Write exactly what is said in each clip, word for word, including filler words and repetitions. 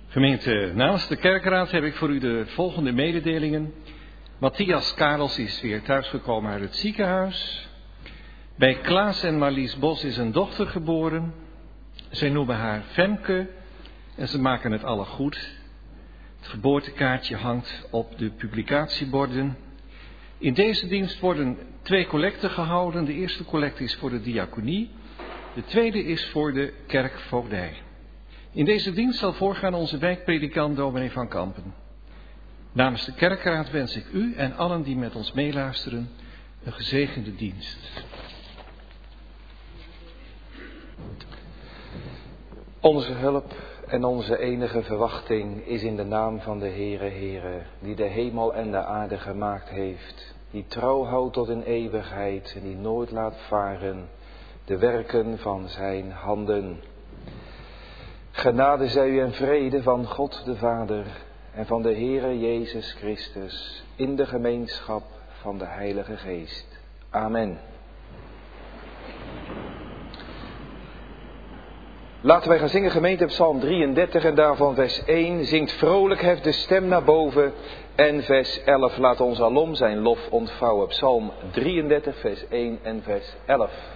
Gemeente, namens de kerkraad heb ik voor u de volgende mededelingen. Matthias Karels is weer thuisgekomen uit het ziekenhuis. Bij Klaas en Marlies Bos is een dochter geboren. Zij noemen haar Femke en ze maken het alle goed. Het geboortekaartje hangt op de publicatieborden. In deze dienst worden twee collecten gehouden. De eerste collecte is voor de diaconie. De tweede is voor de kerkvoogdij. In deze dienst zal voorgaan onze wijkpredikant dominee van Kampen. Namens de kerkraad wens ik u en allen die met ons meeluisteren een gezegende dienst. Onze hulp en onze enige verwachting is in de naam van de Heere Heere, die de hemel en de aarde gemaakt heeft, die trouw houdt tot in eeuwigheid en die nooit laat varen de werken van zijn handen. Genade zij u en vrede van God de Vader en van de Heere Jezus Christus in de gemeenschap van de Heilige Geest. Amen. Laten wij gaan zingen, gemeente, Psalm drieëndertig en daarvan vers één. Zingt vrolijk, heft de stem naar boven. En vers elf, laat ons alom zijn lof ontvouwen. Psalm drieëndertig, vers één en vers elf.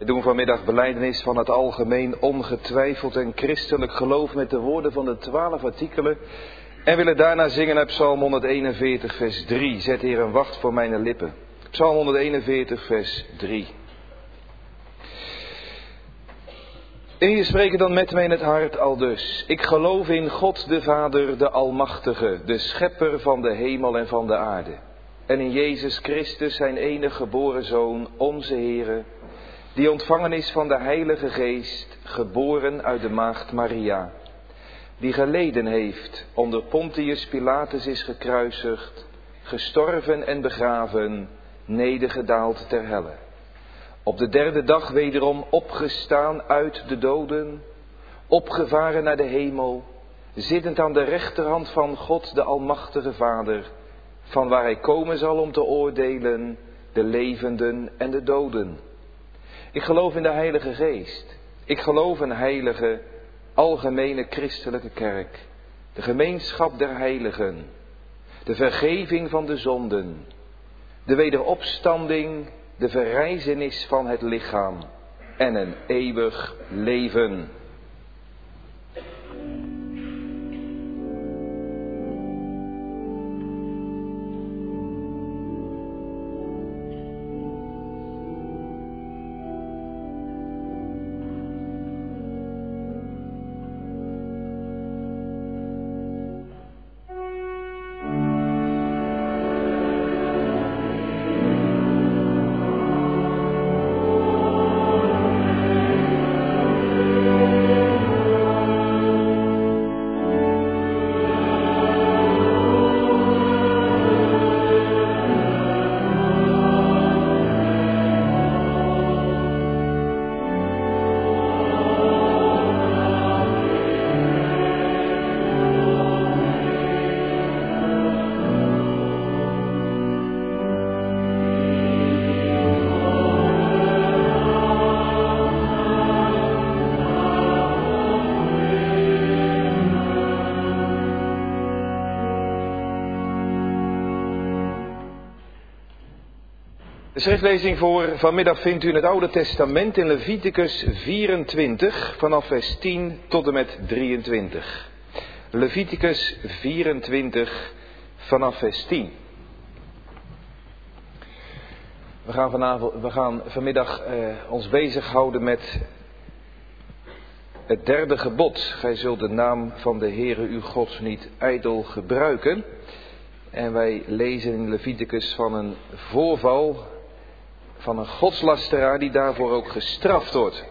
We doen vanmiddag belijdenis van het algemeen ongetwijfeld en christelijk geloof met de woorden van de twaalf artikelen. En willen daarna zingen uit Psalm honderdeenenveertig vers drie. Zet Heer een wacht voor mijn lippen. Psalm honderdeenenveertig vers drie. En hier spreken dan met mij in het hart aldus. Ik geloof in God de Vader, de Almachtige, de Schepper van de hemel en van de aarde. En in Jezus Christus, zijn enige geboren Zoon, onze Heere, die ontvangen is van de Heilige Geest, geboren uit de maagd Maria, die geleden heeft, onder Pontius Pilatus is gekruisigd, gestorven en begraven, nedergedaald ter helle. Op de derde dag wederom opgestaan uit de doden, opgevaren naar de hemel, zittend aan de rechterhand van God de Almachtige Vader, van waar hij komen zal om te oordelen de levenden en de doden. Ik geloof in de Heilige Geest. Ik geloof in heilige, algemene christelijke kerk, de gemeenschap der heiligen, de vergeving van de zonden, de wederopstanding, de verrijzenis van het lichaam en een eeuwig leven. De schriftlezing voor vanmiddag vindt u in het Oude Testament in Leviticus vierentwintig, vanaf vers tien tot en met drieëntwintig. Leviticus vierentwintig, vanaf vers tien. We gaan, vanavond, we gaan vanmiddag eh, ons bezighouden met het derde gebod. Gij zult de naam van de Heere uw God niet ijdel gebruiken. En wij lezen in Leviticus van een voorval van een godslasteraar die daarvoor ook gestraft wordt.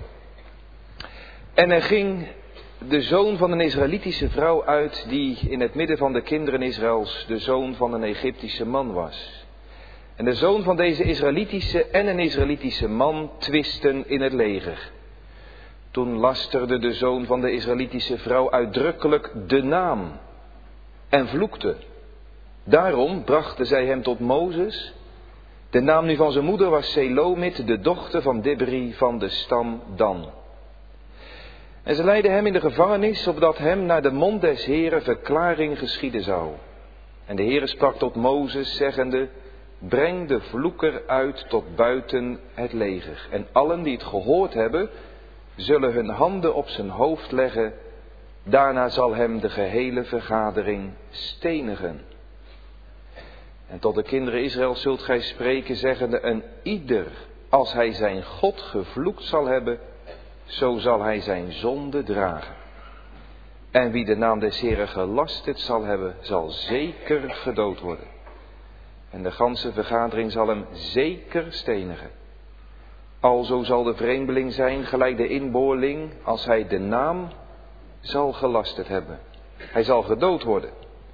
En er ging de zoon van een Israëlitische vrouw uit die in het midden van de kinderen Israëls de zoon van een Egyptische man was. En de zoon van deze Israëlitische en een Israëlitische man twisten in het leger. Toen lasterde de zoon van de Israëlitische vrouw uitdrukkelijk de naam en vloekte. Daarom brachten zij hem tot Mozes. De naam nu van zijn moeder was Selomit, de dochter van Dibri van de stam Dan. En ze leidden hem in de gevangenis, opdat hem naar de mond des Heren verklaring geschieden zou. En de Heere sprak tot Mozes, zeggende, breng de vloeker uit tot buiten het leger. En allen die het gehoord hebben, zullen hun handen op zijn hoofd leggen. Daarna zal hem de gehele vergadering stenigen. En tot de kinderen Israël zult gij spreken, zeggende, en ieder, als hij zijn God gevloekt zal hebben, zo zal hij zijn zonde dragen. En wie de naam des Heren gelasterd zal hebben, zal zeker gedood worden. En de ganse vergadering zal hem zeker stenigen. Alzo zal de vreemdeling zijn, gelijk de inboorling, als hij de naam zal gelasterd hebben. Hij zal gedood worden.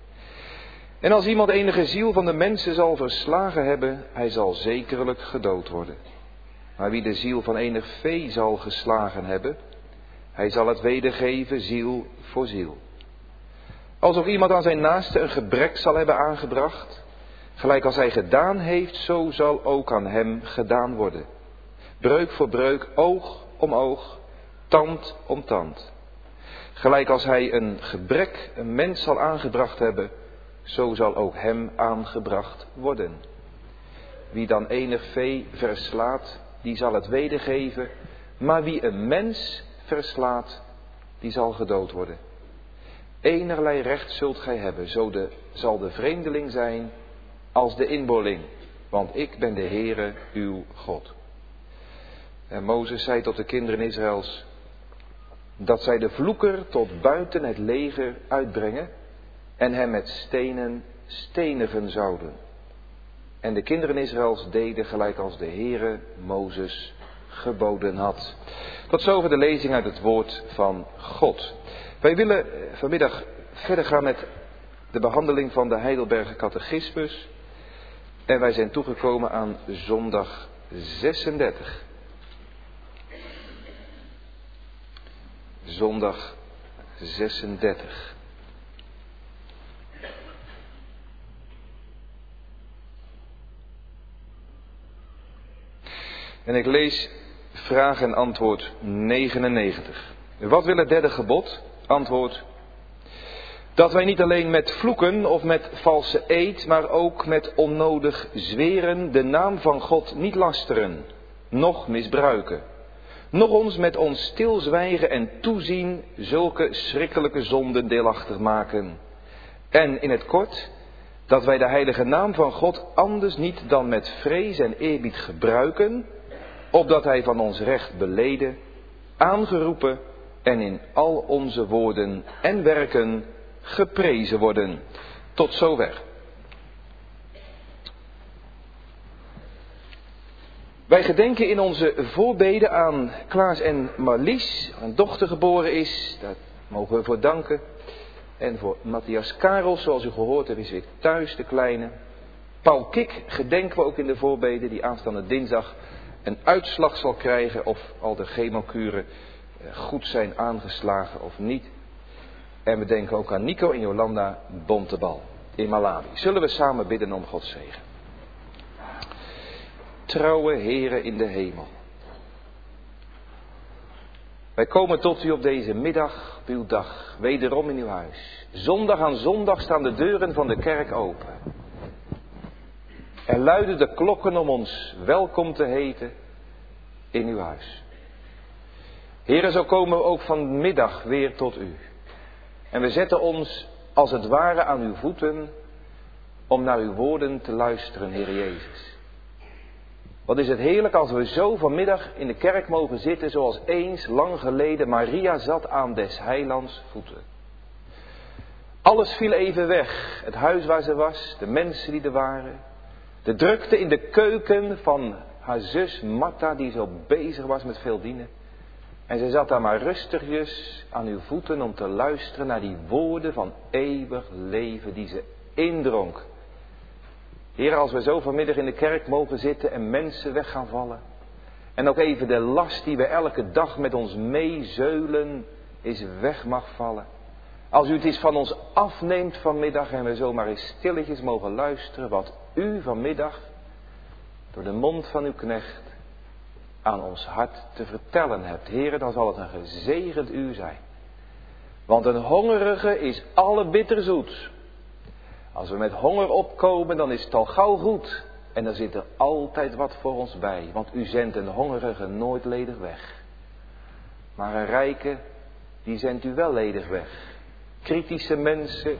En als iemand enige ziel van de mensen zal verslagen hebben, hij zal zekerlijk gedood worden. Maar wie de ziel van enig vee zal geslagen hebben, hij zal het wedergeven ziel voor ziel. Als ook iemand aan zijn naaste een gebrek zal hebben aangebracht, gelijk als hij gedaan heeft, zo zal ook aan hem gedaan worden. Breuk voor breuk, oog om oog, tand om tand. Gelijk als hij een gebrek een mens zal aangebracht hebben, zo zal ook hem aangebracht worden. Wie dan enig vee verslaat, die zal het wedergeven Maar wie een mens verslaat, die zal gedood worden. Enerlei recht zult gij hebben, zo de, zal de vreemdeling zijn als de inboorling. Want ik ben de Heere uw God. En Mozes zei tot de kinderen Israëls dat zij de vloeker tot buiten het leger uitbrengen en hem met stenen stenigen zouden. En de kinderen Israëls deden gelijk als de Heere Mozes geboden had. Tot zover de lezing uit het woord van God. Wij willen vanmiddag verder gaan met de behandeling van de Heidelberger Catechismus. En wij zijn toegekomen aan zondag zesendertig. Zondag zesendertig. En ik lees vraag en antwoord negenennegentig. Wat wil het derde gebod? Antwoord. Dat wij niet alleen met vloeken of met valse eed, maar ook met onnodig zweren de naam van God niet lasteren, noch misbruiken. Nog ons met ons stilzwijgen en toezien zulke schrikkelijke zonden deelachtig maken. En in het kort, dat wij de heilige naam van God anders niet dan met vrees en eerbied gebruiken, opdat hij van ons recht beleden, aangeroepen en in al onze woorden en werken geprezen worden. Tot zover. Wij gedenken in onze voorbeden aan Klaas en Marlies, een dochter geboren is. Daar mogen we voor danken. En voor Matthias Karels, zoals u gehoord hebt, is weer thuis, de kleine. Paul Kik gedenken we ook in de voorbeden, die aanstaande dinsdag een uitslag zal krijgen of al de chemokuren goed zijn aangeslagen of niet. En we denken ook aan Nico en Jolanda Bontebal in Malawi. Zullen we samen bidden om Gods zegen. Trouwe Heere in de hemel. Wij komen tot u op deze middag, op uw dag, wederom in uw huis. Zondag aan zondag staan de deuren van de kerk open. Er luiden de klokken om ons welkom te heten in uw huis. Heere, zo komen we ook vanmiddag weer tot u. En we zetten ons als het ware aan uw voeten om naar uw woorden te luisteren, Heer Jezus. Wat is het heerlijk als we zo vanmiddag in de kerk mogen zitten zoals eens lang geleden Maria zat aan des heilands voeten. Alles viel even weg. Het huis waar ze was, de mensen die er waren. De drukte in de keuken van haar zus Martha die zo bezig was met veel dienen. En ze zat daar maar rustigjes aan uw voeten om te luisteren naar die woorden van eeuwig leven die ze indronk. Heer, als we zo vanmiddag in de kerk mogen zitten en mensen weg gaan vallen. En ook even de last die we elke dag met ons meezeulen is weg mag vallen. Als u het eens van ons afneemt vanmiddag en we zomaar eens stilletjes mogen luisteren wat u vanmiddag door de mond van uw knecht aan ons hart te vertellen hebt. Heer, dan zal het een gezegend uur zijn. Want een hongerige is alle bitterzoet. Als we met honger opkomen, dan is het al gauw goed. En dan zit er altijd wat voor ons bij. Want u zendt een hongerige nooit ledig weg. Maar een rijke, die zendt u wel ledig weg. Kritische mensen,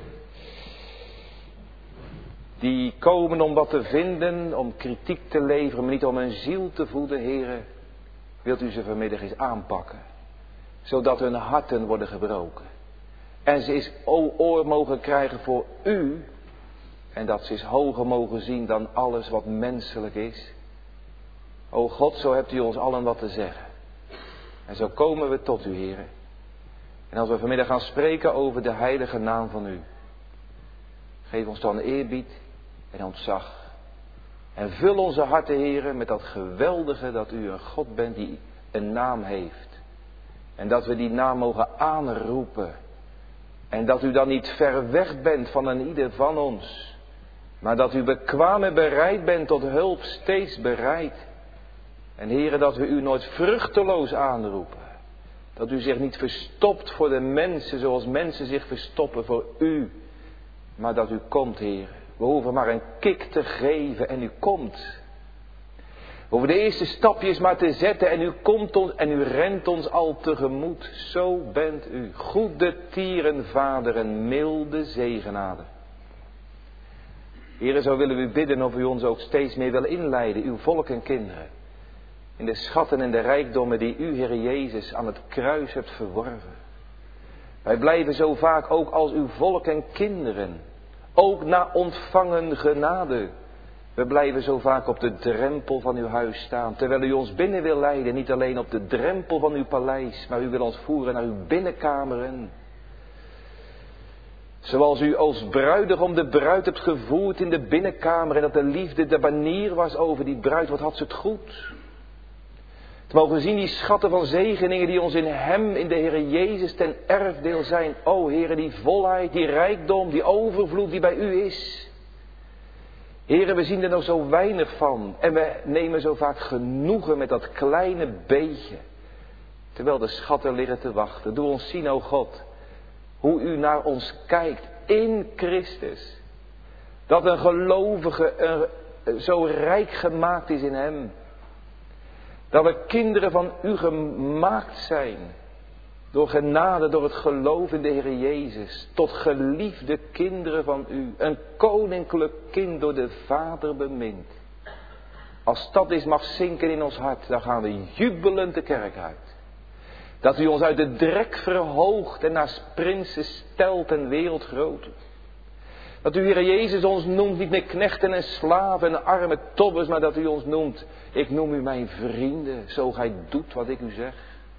die komen om wat te vinden, om kritiek te leveren, maar niet om een ziel te voeden, heren. Wilt u ze vanmiddag eens aanpakken, zodat hun harten worden gebroken. En ze eens oor mogen krijgen voor u. En dat ze eens hoger mogen zien dan alles wat menselijk is. O God, zo hebt u ons allen wat te zeggen. En zo komen we tot u, heren. En als we vanmiddag gaan spreken over de heilige naam van u. Geef ons dan eerbied en ontzag. En vul onze harten, heren, met dat geweldige dat u een God bent die een naam heeft. En dat we die naam mogen aanroepen. En dat u dan niet ver weg bent van een ieder van ons. Maar dat u bekwaam en bereid bent tot hulp, steeds bereid. En heren, dat we u nooit vruchteloos aanroepen. Dat u zich niet verstopt voor de mensen zoals mensen zich verstoppen voor u. Maar dat u komt, heren. We hoeven maar een kik te geven en u komt. Over de eerste stapjes maar te zetten en u komt ons en u rent ons al tegemoet. Zo bent u, goede tierenvader en milde zegenader. Heere, zo willen we u bidden of u ons ook steeds meer wil inleiden, uw volk en kinderen. In de schatten en de rijkdommen die u, Heere Jezus, aan het kruis hebt verworven. Wij blijven zo vaak ook als uw volk en kinderen, ook na ontvangen genade. We blijven zo vaak op de drempel van uw huis staan, terwijl u ons binnen wil leiden, niet alleen op de drempel van uw paleis, maar u wil ons voeren naar uw binnenkameren. Zoals u als bruidegom de bruid hebt gevoerd in de binnenkamer en dat de liefde de banier was over die bruid, wat had ze het goed. Te mogen zien die schatten van zegeningen die ons in hem, in de Heere Jezus ten erfdeel zijn. O Heere, die volheid, die rijkdom, die overvloed die bij u is. Heere, we zien er nog zo weinig van en we nemen zo vaak genoegen met dat kleine beetje. Terwijl de schatten liggen te wachten. Doe ons zien, o God, hoe u naar ons kijkt in Christus. Dat een gelovige een, zo rijk gemaakt is in hem. Dat we kinderen van u gemaakt zijn. Door genade, door het geloof in de Heer Jezus. Tot geliefde kinderen van u. Een koninklijk kind door de Vader bemind. Als dat eens mag zinken in ons hart, dan gaan we jubelend de kerk uit. Dat u ons uit de drek verhoogt en naast prinsen stelt en wereldgrote. Dat u, Heer Jezus, ons noemt niet meer knechten en slaven en arme tobbers, maar dat u ons noemt, ik noem u mijn vrienden, zo gij doet wat ik u zeg.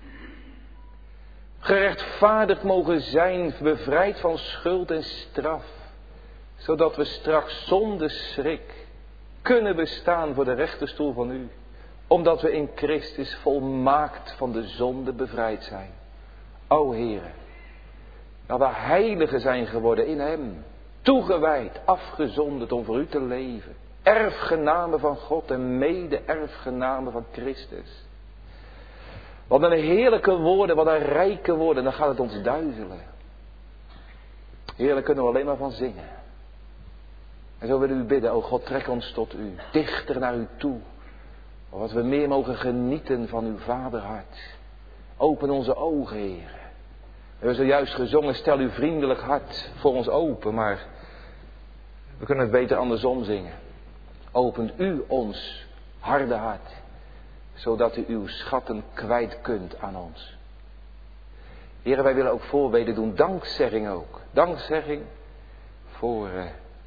Gerechtvaardigd mogen zijn, bevrijd van schuld en straf, zodat we straks zonder schrik kunnen bestaan voor de rechterstoel van u. Omdat we in Christus volmaakt van de zonde bevrijd zijn. O Heere, dat we heiligen zijn geworden in hem. Toegewijd, afgezonderd om voor u te leven. Erfgenamen van God en mede-erfgenamen van Christus. Wat een heerlijke woorden, wat een rijke woorden, dan gaat het ons duizelen. Heer, daar kunnen we alleen maar van zingen. En zo willen we u bidden, o God, trek ons tot u, dichter naar u toe. Wat we meer mogen genieten van uw vaderhart. Open onze ogen, Heer. We hebben zojuist gezongen, stel uw vriendelijk hart voor ons open, maar we kunnen het beter andersom zingen. Opent u ons harde hart, zodat u uw schatten kwijt kunt aan ons. Heer, wij willen ook voorbeden doen, dankzegging ook. Dankzegging voor uh,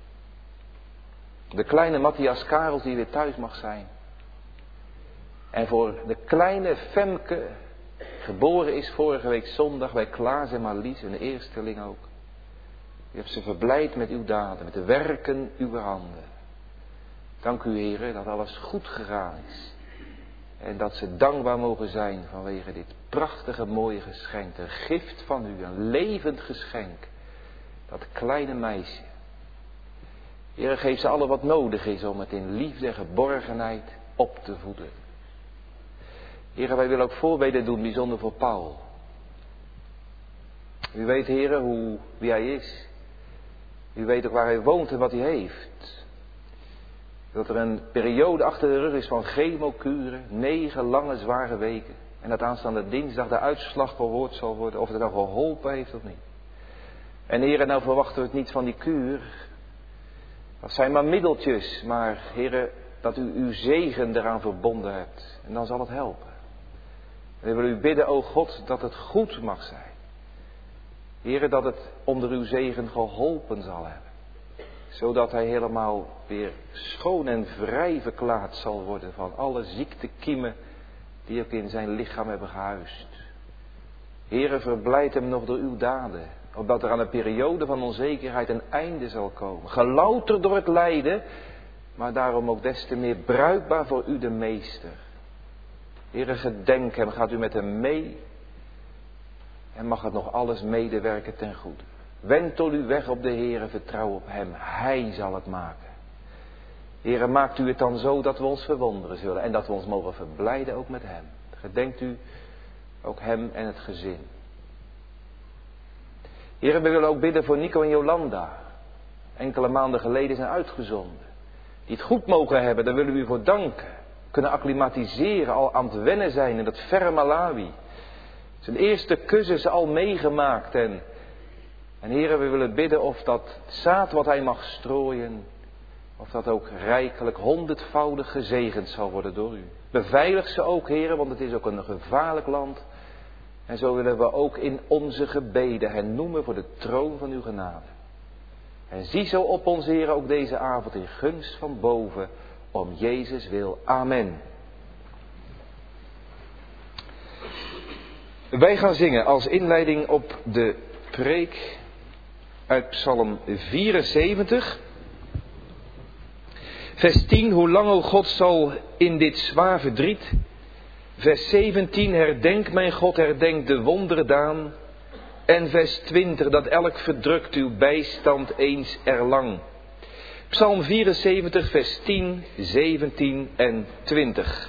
de kleine Matthias Karels die weer thuis mag zijn. En voor de kleine Femke, geboren is vorige week zondag bij Klaas en Marlies, een eersteling ook. U hebt ze verblijd met uw daden, met de werken uw handen. Dank u, Heere, dat alles goed gegaan is. En dat ze dankbaar mogen zijn vanwege dit prachtige mooie geschenk. Een gift van u, een levend geschenk. Dat kleine meisje. Heere, geef ze alle wat nodig is om het in liefde en geborgenheid op te voeden. Heere, wij willen ook voorbeden doen, bijzonder voor Paul. U weet, Heere, hoe, wie hij is. U weet ook waar hij woont en wat hij heeft. Dat er een periode achter de rug is van chemokuren, negen lange zware weken. En dat aanstaande dinsdag de uitslag gehoord zal worden, of het nou geholpen heeft of niet. En Heere, nou verwachten we het niet van die kuur. Dat zijn maar middeltjes, maar Heere, dat u uw zegen eraan verbonden hebt. En dan zal het helpen. En we willen u bidden, o God, dat het goed mag zijn. Heere, dat het onder uw zegen geholpen zal hebben. Zodat hij helemaal weer schoon en vrij verklaard zal worden van alle ziektekiemen die ook in zijn lichaam hebben gehuisd. Heere, verblijd hem nog door uw daden. Opdat er aan een periode van onzekerheid een einde zal komen. Gelouterd door het lijden, maar daarom ook des te meer bruikbaar voor u de meester. Heere, gedenk hem, gaat u met hem mee. En mag het nog alles medewerken ten goede. Wentel uw weg op de Heere, vertrouw op hem. Hij zal het maken. Heere, maakt u het dan zo dat we ons verwonderen zullen. En dat we ons mogen verblijden ook met hem. Gedenkt u ook hem en het gezin. Heere, we willen ook bidden voor Nico en Jolanda. Enkele maanden geleden zijn uitgezonden. Die het goed mogen hebben, daar willen we u voor danken. kunnen acclimatiseren, al aan het wennen zijn in dat verre Malawi. Zijn eerste kus is al meegemaakt. En, en Heere, we willen bidden of dat zaad wat hij mag strooien, of dat ook rijkelijk honderdvoudig gezegend zal worden door u. Beveilig ze ook, Heere, want het is ook een gevaarlijk land. En zo willen we ook in onze gebeden hen noemen voor de troon van uw genade. En zie zo op ons, Heere, ook deze avond in gunst van boven, om Jezus wil. Amen. Wij gaan zingen als inleiding op de preek uit Psalm vierenzeventig. Vers tien, hoe lang, o God, zal in dit zwaar verdriet. Vers zeventien, herdenk mijn God, herdenk de wonderdaan. En vers twintig, dat elk verdrukt uw bijstand eens erlang. Psalm vierenzeventig, vers tien, zeventien en twintig.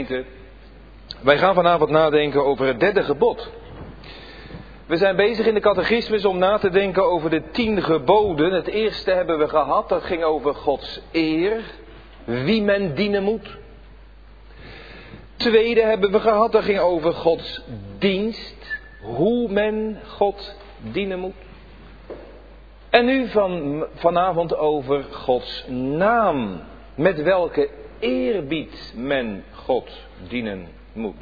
gemeente, wij gaan vanavond nadenken over het derde gebod. We zijn bezig in de catechismus om na te denken over de tien geboden. Het eerste hebben we gehad, dat ging over Gods eer, wie men dienen moet. Tweede hebben we gehad, dat ging over Gods dienst, hoe men God dienen moet. En nu van, vanavond over Gods naam, met welke eerbied men God dienen moet.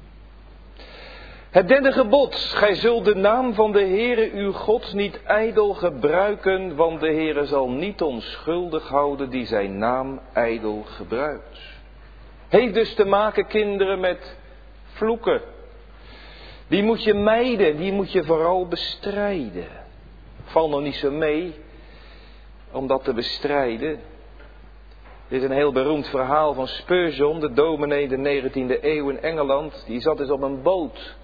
Het derde gebod, gij zult de naam van de Heere uw God niet ijdel gebruiken, want de Heere zal niet onschuldig houden die zijn naam ijdel gebruikt. Heeft dus te maken, kinderen, met vloeken. Die moet je mijden, die moet je vooral bestrijden. Val nog niet zo mee om dat te bestrijden. Dit is een heel beroemd verhaal van Spurgeon, de dominee in de negentiende eeuw in Engeland. Die zat dus op een boot.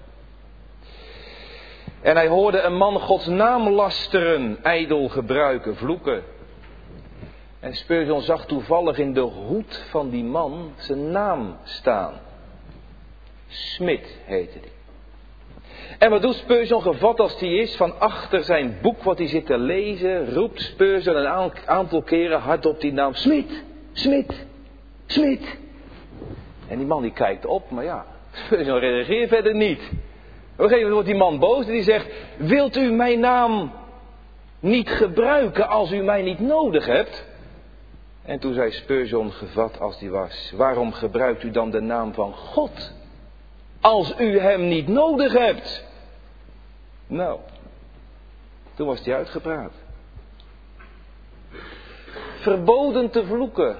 En hij hoorde een man Gods naam lasteren, ijdel gebruiken, vloeken. En Spurgeon zag toevallig in de hoed van die man zijn naam staan. Smit heette die. En wat doet Spurgeon, gevat als die is, van achter zijn boek wat hij zit te lezen, roept Spurgeon een aantal keren hardop die naam. Smit, Smit, Smit. En die man die kijkt op, maar ja, Spurgeon reageert verder niet. Op een gegeven moment wordt die man boos en die zegt, wilt u mijn naam niet gebruiken als u mij niet nodig hebt? En toen zei Spurgeon, gevat als die was, waarom gebruikt u dan de naam van God als u hem niet nodig hebt? Nou, toen was hij uitgepraat. Verboden te vloeken.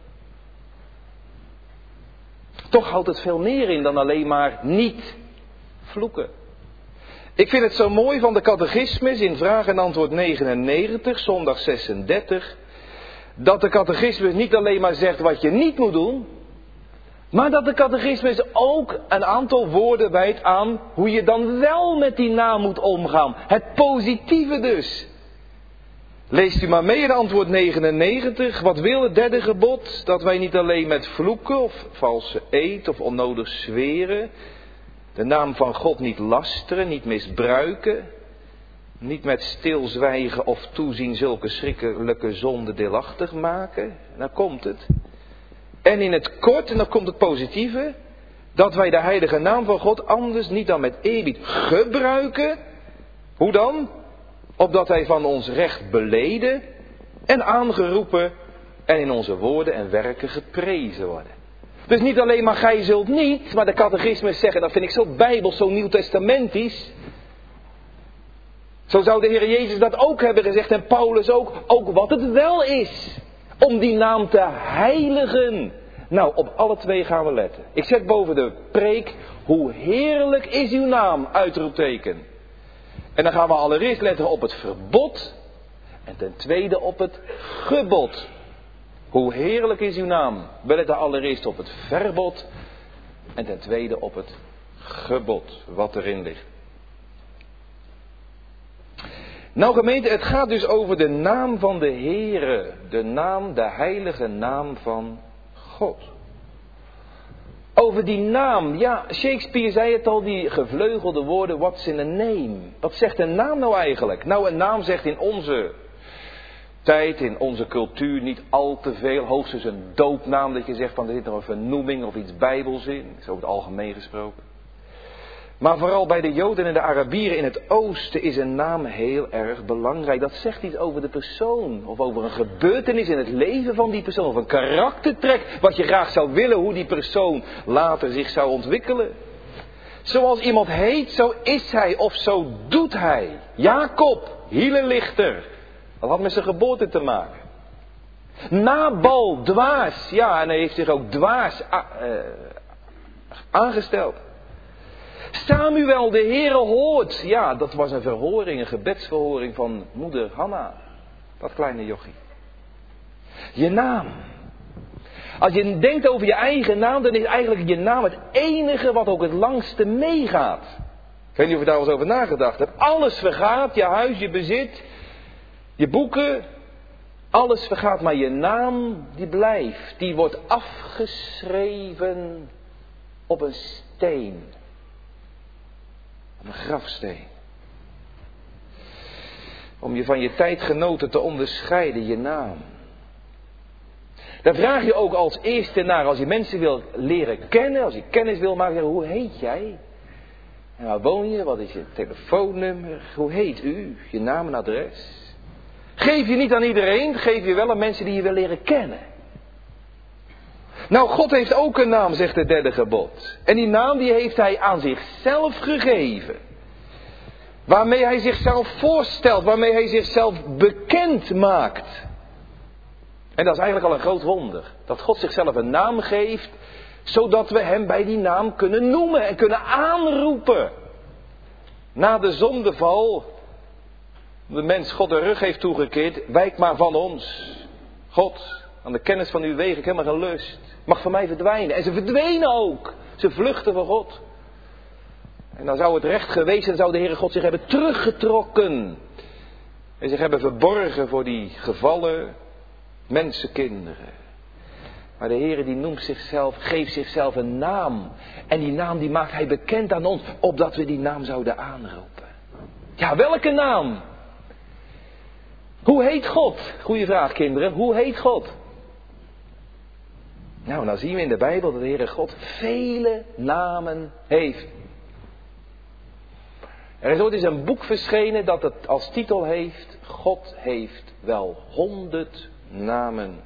Toch houdt het veel meer in dan alleen maar niet vloeken. Ik vind het zo mooi van de catechismus in vraag en antwoord negenennegentig, zondag zesendertig... dat de catechismus niet alleen maar zegt wat je niet moet doen, maar dat de catechismus ook een aantal woorden wijdt aan hoe je dan wel met die naam moet omgaan. Het positieve dus. Leest u maar mee in antwoord negenennegentig. Wat wil het derde gebod? Dat wij niet alleen met vloeken of valse eed of onnodig zweren, de naam van God niet lasteren, niet misbruiken, niet met stilzwijgen of toezien zulke schrikkelijke zonden deelachtig maken. En dan komt het. En in het kort, en dan komt het positieve, dat wij de heilige naam van God anders niet dan met eerbied gebruiken. Hoe dan? Opdat hij van ons recht beleden en aangeroepen en in onze woorden en werken geprezen worden. Dus niet alleen maar gij zult niet, maar de catechismus zeggen, dat vind ik zo bijbels, zo nieuwtestamentisch. Zo zou de Heer Jezus dat ook hebben gezegd en Paulus ook, ook wat het wel is. Om die naam te heiligen. Nou, op alle twee gaan we letten. Ik zet boven de preek, hoe heerlijk is uw naam, uitroepteken. En dan gaan we allereerst letten op het verbod. En ten tweede op het gebod. Hoe heerlijk is uw naam. We letten allereerst op het verbod. En ten tweede op het gebod, wat erin ligt. Nou gemeente, het gaat dus over de naam van de Heere. De naam, de heilige naam van God. Over die naam, ja, Shakespeare zei het al, die gevleugelde woorden, what's in a name? Wat zegt een naam nou eigenlijk? Nou, een naam zegt in onze tijd, in onze cultuur niet al te veel. Hoogstens een doopnaam, dat je zegt van er zit nog een vernoeming of iets bijbels in. Dat is over het algemeen gesproken. Maar vooral bij de Joden en de Arabieren in het oosten is een naam heel erg belangrijk. Dat zegt iets over de persoon. Of over een gebeurtenis in het leven van die persoon. Of een karaktertrek. Wat je graag zou willen. Hoe die persoon later zich zou ontwikkelen. Zoals iemand heet, zo is hij. Of zo doet hij. Jacob, hielenlichter. Dat had met zijn geboorte te maken. Nabal, dwaas. Ja, en hij heeft zich ook dwaas a- uh, aangesteld. Samuel, de Heere hoort. Ja, dat was een verhoring, een gebedsverhoring van moeder Hanna. Dat kleine jochie. Je naam. Als je denkt over je eigen naam, dan is eigenlijk je naam het enige wat ook het langste meegaat. Ik weet niet of je daar wel eens over nagedacht hebt. Alles vergaat, je huis, je bezit, je boeken. Alles vergaat, maar je naam die blijft. Die wordt afgeschreven op een steen. Op een grafsteen. Om je van je tijdgenoten te onderscheiden, je naam. Daar vraag je ook als eerste naar, als je mensen wil leren kennen, als je kennis wil maken, hoe heet jij? En waar woon je? Wat is je telefoonnummer? Hoe heet u? Je naam en adres? Geef je niet aan iedereen, geef je wel aan mensen die je wil leren kennen. Nou, God heeft ook een naam, zegt het derde gebod. En die naam die heeft hij aan zichzelf gegeven. Waarmee hij zichzelf voorstelt, waarmee hij zichzelf bekend maakt. En dat is eigenlijk al een groot wonder. Dat God zichzelf een naam geeft, zodat we hem bij die naam kunnen noemen en kunnen aanroepen. Na de zondeval, de mens God de rug heeft toegekeerd, wijk maar van ons. God, aan de kennis van uw wegen, ik heb maar geen lust. Mag van mij verdwijnen. En ze verdwenen ook. Ze vluchten voor God. En dan zou het recht geweest zijn, zou de Heere God zich hebben teruggetrokken. En zich hebben verborgen voor die gevallen mensenkinderen. Maar de Heere die noemt zichzelf, geeft zichzelf een naam. En die naam die maakt hij bekend aan ons, opdat we die naam zouden aanroepen. Ja, welke naam? Hoe heet God? Goeie vraag, kinderen. Hoe heet God? Nou, nou zien we in de Bijbel dat de Heere God vele namen heeft. Er is ooit eens een boek verschenen dat het als titel heeft: God heeft wel honderd namen.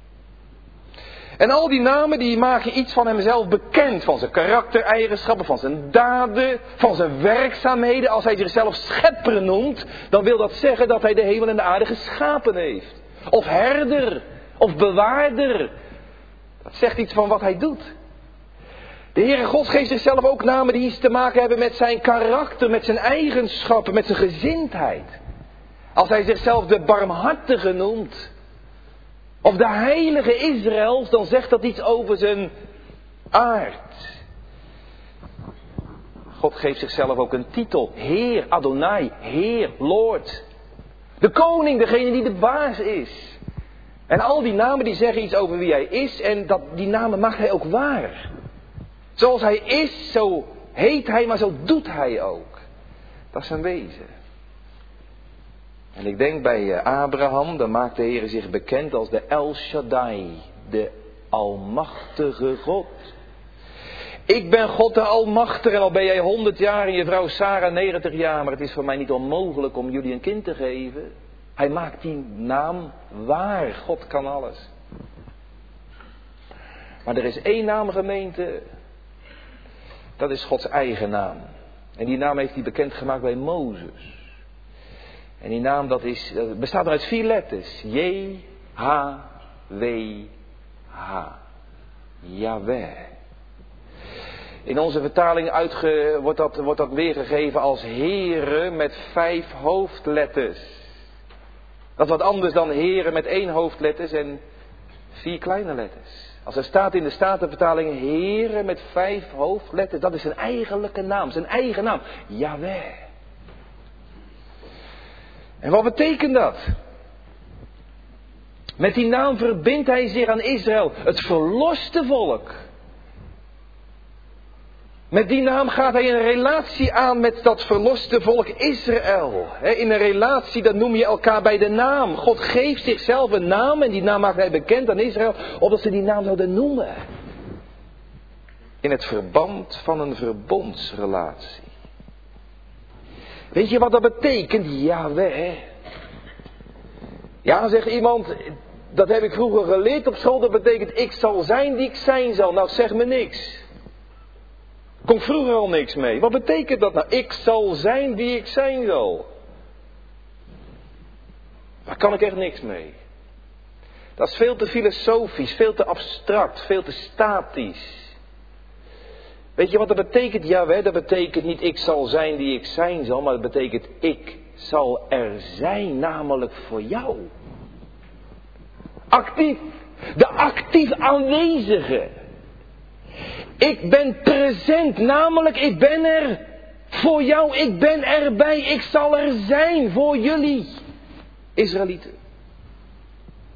En al die namen die maken iets van hemzelf bekend. Van zijn karaktereigenschappen, van zijn daden, van zijn werkzaamheden. Als hij zichzelf schepper noemt, dan wil dat zeggen dat hij de hemel en de aarde geschapen heeft. Of herder, of bewaarder. Dat zegt iets van wat hij doet. De Heere God geeft zichzelf ook namen die iets te maken hebben met zijn karakter, met zijn eigenschappen, met zijn gezindheid. Als hij zichzelf de barmhartige noemt, of de heilige Israëls, dan zegt dat iets over zijn aard. God geeft zichzelf ook een titel. Heer, Adonai, Heer, Lord. De koning, degene die de baas is. En al die namen die zeggen iets over wie hij is. En dat, die namen maakt hij ook waar. Zoals hij is, zo heet hij, maar zo doet hij ook. Dat is zijn wezen. En ik denk bij Abraham, dan maakt de Heer zich bekend als de El Shaddai, de Almachtige God. Ik ben God de Almachtige en al ben jij honderd jaar en je vrouw Sarah negentig jaar, maar het is voor mij niet onmogelijk om jullie een kind te geven. Hij maakt die naam waar, God kan alles. Maar er is één naam, gemeente, dat is Gods eigen naam. En die naam heeft hij bekendgemaakt bij Mozes. En die naam dat is, dat bestaat uit vier letters. J H W H. Yahweh. In onze vertaling uitge, wordt, dat, wordt dat weergegeven als Heere met vijf hoofdletters. Dat is wat anders dan Heere met één hoofdletters en vier kleine letters. Als er staat in de Statenvertaling Heere met vijf hoofdletters, dat is zijn eigenlijke naam, zijn eigen naam. Yahweh. En wat betekent dat? Met die naam verbindt hij zich aan Israël, het verloste volk. Met die naam gaat hij een relatie aan met dat verloste volk Israël. In een relatie, dat noem je elkaar bij de naam. God geeft zichzelf een naam en die naam maakt hij bekend aan Israël, opdat ze die naam zouden noemen. In het verband van een verbondsrelatie. Weet je wat dat betekent? Yahweh. Ja, zegt iemand, dat heb ik vroeger geleerd op school, dat betekent ik zal zijn die ik zijn zal. Nou, zeg me niks. Kom vroeger al niks mee. Wat betekent dat nou? Ik zal zijn wie ik zijn zal. Daar kan ik echt niks mee. Dat is veel te filosofisch, veel te abstract, veel te statisch. Weet je wat dat betekent? Jawel, dat betekent niet ik zal zijn die ik zijn zal, maar dat betekent ik zal er zijn, namelijk voor jou. Actief. De actief aanwezige. Ik ben present, namelijk ik ben er voor jou, ik ben erbij, ik zal er zijn voor jullie, Israëlieten.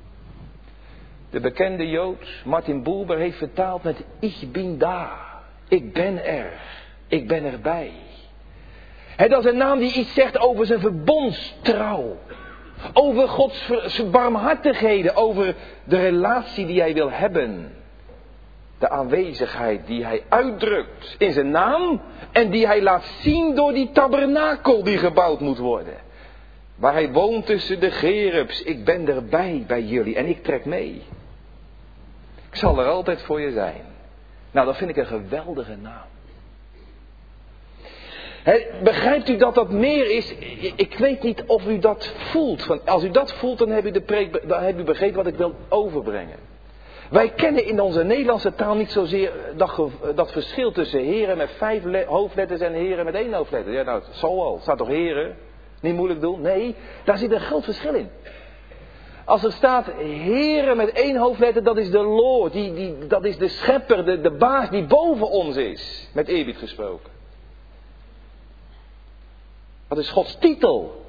De bekende Jood Martin Buber heeft vertaald met Ich bin da. Ik ben er. Ik ben erbij. He, dat is een naam die iets zegt over zijn verbondstrouw. Over Gods barmhartigheden. Over de relatie die hij wil hebben. De aanwezigheid die hij uitdrukt in zijn naam. En die hij laat zien door die tabernakel die gebouwd moet worden. Waar hij woont tussen de gerubs. Ik ben erbij bij jullie en ik trek mee. Ik zal er altijd voor je zijn. Nou, dat vind ik een geweldige naam. He, begrijpt u dat dat meer is? Ik weet niet of u dat voelt. Van, als u dat voelt, dan heb u, de preek, dan heb u begrepen wat ik wil overbrengen. Wij kennen in onze Nederlandse taal niet zozeer dat, dat verschil tussen heren met vijf le- hoofdletters en heren met één hoofdletter. Ja, nou, het zal wel. Het staat toch heren? Niet moeilijk doen? Nee, daar zit een groot verschil in. Als er staat heren met één hoofdletter, dat is de Lord. Die, die, dat is de schepper, de, de baas die boven ons is. Met eerbied gesproken. Dat is Gods titel.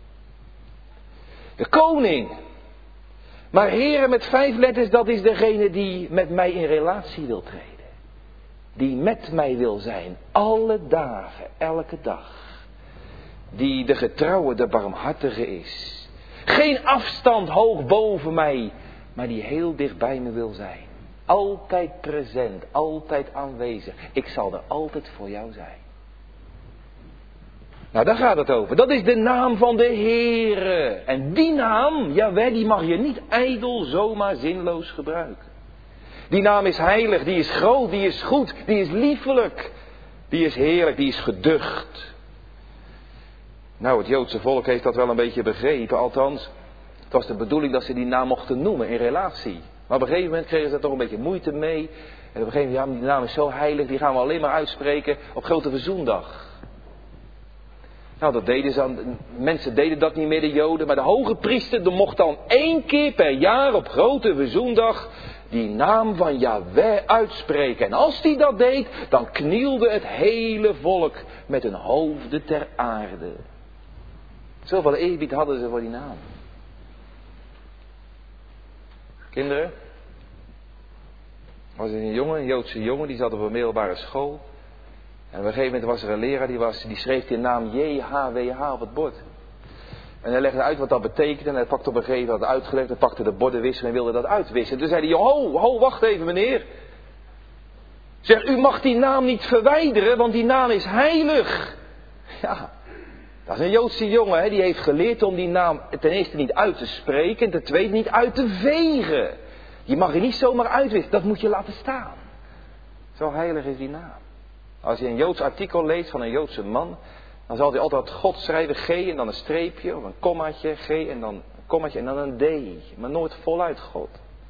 De koning. Maar heren met vijf letters, dat is degene die met mij in relatie wil treden. Die met mij wil zijn. Alle dagen, elke dag. Die de getrouwe, de barmhartige is. Geen afstand hoog boven mij, maar die heel dicht bij me wil zijn. Altijd present, altijd aanwezig. Ik zal er altijd voor jou zijn. Nou, daar gaat het over. Dat is de naam van de Heere. En die naam, jawel, die mag je niet ijdel zomaar zinloos gebruiken. Die naam is heilig, die is groot, die is goed, die is liefelijk. Die is heerlijk, die is geducht. Nou, het Joodse volk heeft dat wel een beetje begrepen. Althans, het was de bedoeling dat ze die naam mochten noemen in relatie. Maar op een gegeven moment kregen ze er toch een beetje moeite mee. En op een gegeven moment, ja, die naam is zo heilig, die gaan we alleen maar uitspreken op Grote Verzoendag. Nou, dat deden ze aan, mensen deden dat niet meer, de Joden. Maar de hoge priester mocht dan één keer per jaar op Grote Verzoendag die naam van Yahweh uitspreken. En als die dat deed, dan knielde het hele volk met hun hoofden ter aarde. Zoveel eerbied hadden ze voor die naam. Kinderen. Er was een jongen, een Joodse jongen, die zat op een middelbare school. En op een gegeven moment was er een leraar, die, was, die schreef die naam J H W H op het bord. En hij legde uit wat dat betekende. En hij pakte op een gegeven moment dat uitgelegd. Hij pakte de bordenwisser en wilde dat uitwissen. Toen zei hij, ho, ho, wacht even meneer. Zeg, u mag die naam niet verwijderen, want die naam is heilig. Ja, dat is een Joodse jongen, hè, die heeft geleerd om die naam ten eerste niet uit te spreken. En ten tweede niet uit te vegen. Je mag er niet zomaar uitwissen, dat moet je laten staan. Zo heilig is die naam. Als je een Joods artikel leest van een Joodse man, dan zal hij altijd God schrijven, G en dan een streepje of een kommaatje, G en dan een kommaatje en dan een D. Maar nooit voluit God.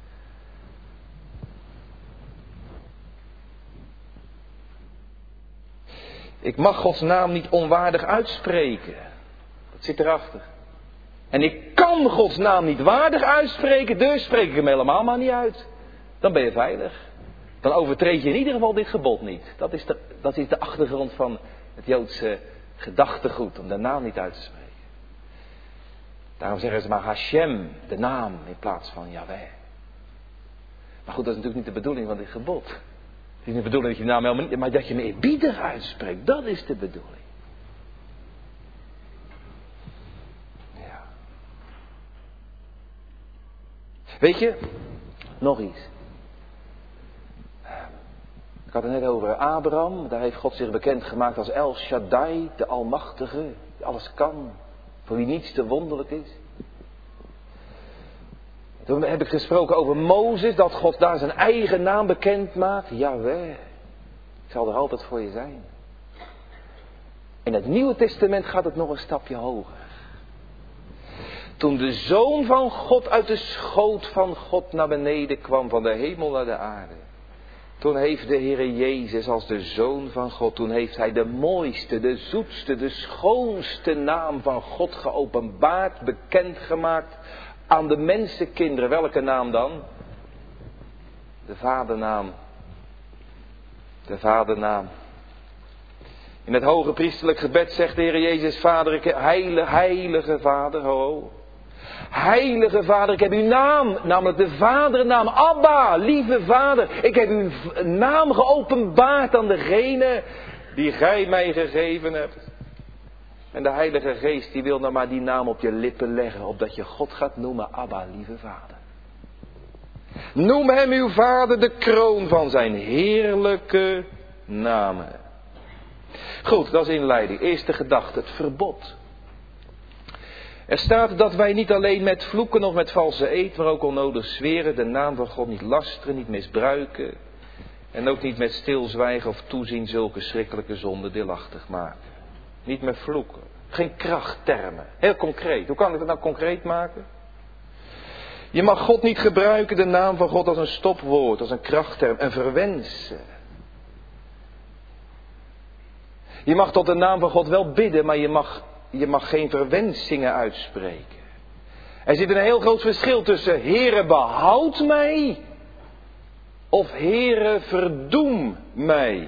Ik mag Gods naam niet onwaardig uitspreken. Dat zit erachter. En ik kan Gods naam niet waardig uitspreken, dus spreek ik hem helemaal maar niet uit. Dan ben je veilig. Dan overtreed je in ieder geval dit gebod niet. Dat is de, dat is de achtergrond van het Joodse gedachtegoed, om de naam niet uit te spreken. Daarom zeggen ze maar Hashem, de naam, in plaats van Yahweh. Maar goed, dat is natuurlijk niet de bedoeling van dit gebod. Het is niet de bedoeling dat je de naam helemaal niet, maar dat je hem eerbiedig uitspreekt. Dat is de bedoeling. Ja. Weet je, nog iets. Ik had het net over Abraham. Daar heeft God zich bekendgemaakt als El Shaddai, de Almachtige, die alles kan, voor wie niets te wonderlijk is. Toen heb ik gesproken over Mozes, dat God daar zijn eigen naam bekend maakt. Jawel, ik zal er altijd voor je zijn. In het Nieuwe Testament gaat het nog een stapje hoger. Toen de Zoon van God uit de schoot van God naar beneden kwam, van de hemel naar de aarde. Toen heeft de Heere Jezus als de Zoon van God, toen heeft Hij de mooiste, de zoetste, de schoonste naam van God geopenbaard, bekendgemaakt aan de mensenkinderen. Welke naam dan? De Vadernaam. De Vadernaam. In het hoge priesterlijk gebed zegt de Heere Jezus, Vader, heilige, heilige Vader, ho. Heilige Vader, ik heb uw naam, namelijk de vadernaam, Abba, lieve Vader. Ik heb uw naam geopenbaard aan degene die gij mij gegeven hebt. En de Heilige Geest die wil nou maar die naam op je lippen leggen, opdat je God gaat noemen, Abba, lieve Vader. Noem hem uw Vader de kroon van zijn heerlijke namen. Goed, dat is inleiding. Eerste gedachte, het verbod. Er staat dat wij niet alleen met vloeken of met valse eed, maar ook onnodig zweren, de naam van God niet lasteren, niet misbruiken. En ook niet met stilzwijgen of toezien zulke schrikkelijke zonden deelachtig maken. Niet met vloeken. Geen krachttermen. Heel concreet. Hoe kan ik dat nou concreet maken? Je mag God niet gebruiken, de naam van God, als een stopwoord, als een krachtterm, en verwensen. Je mag tot de naam van God wel bidden, maar je mag, je mag geen verwensingen uitspreken. Er zit een heel groot verschil tussen Heere behoud mij of Heere verdoem mij.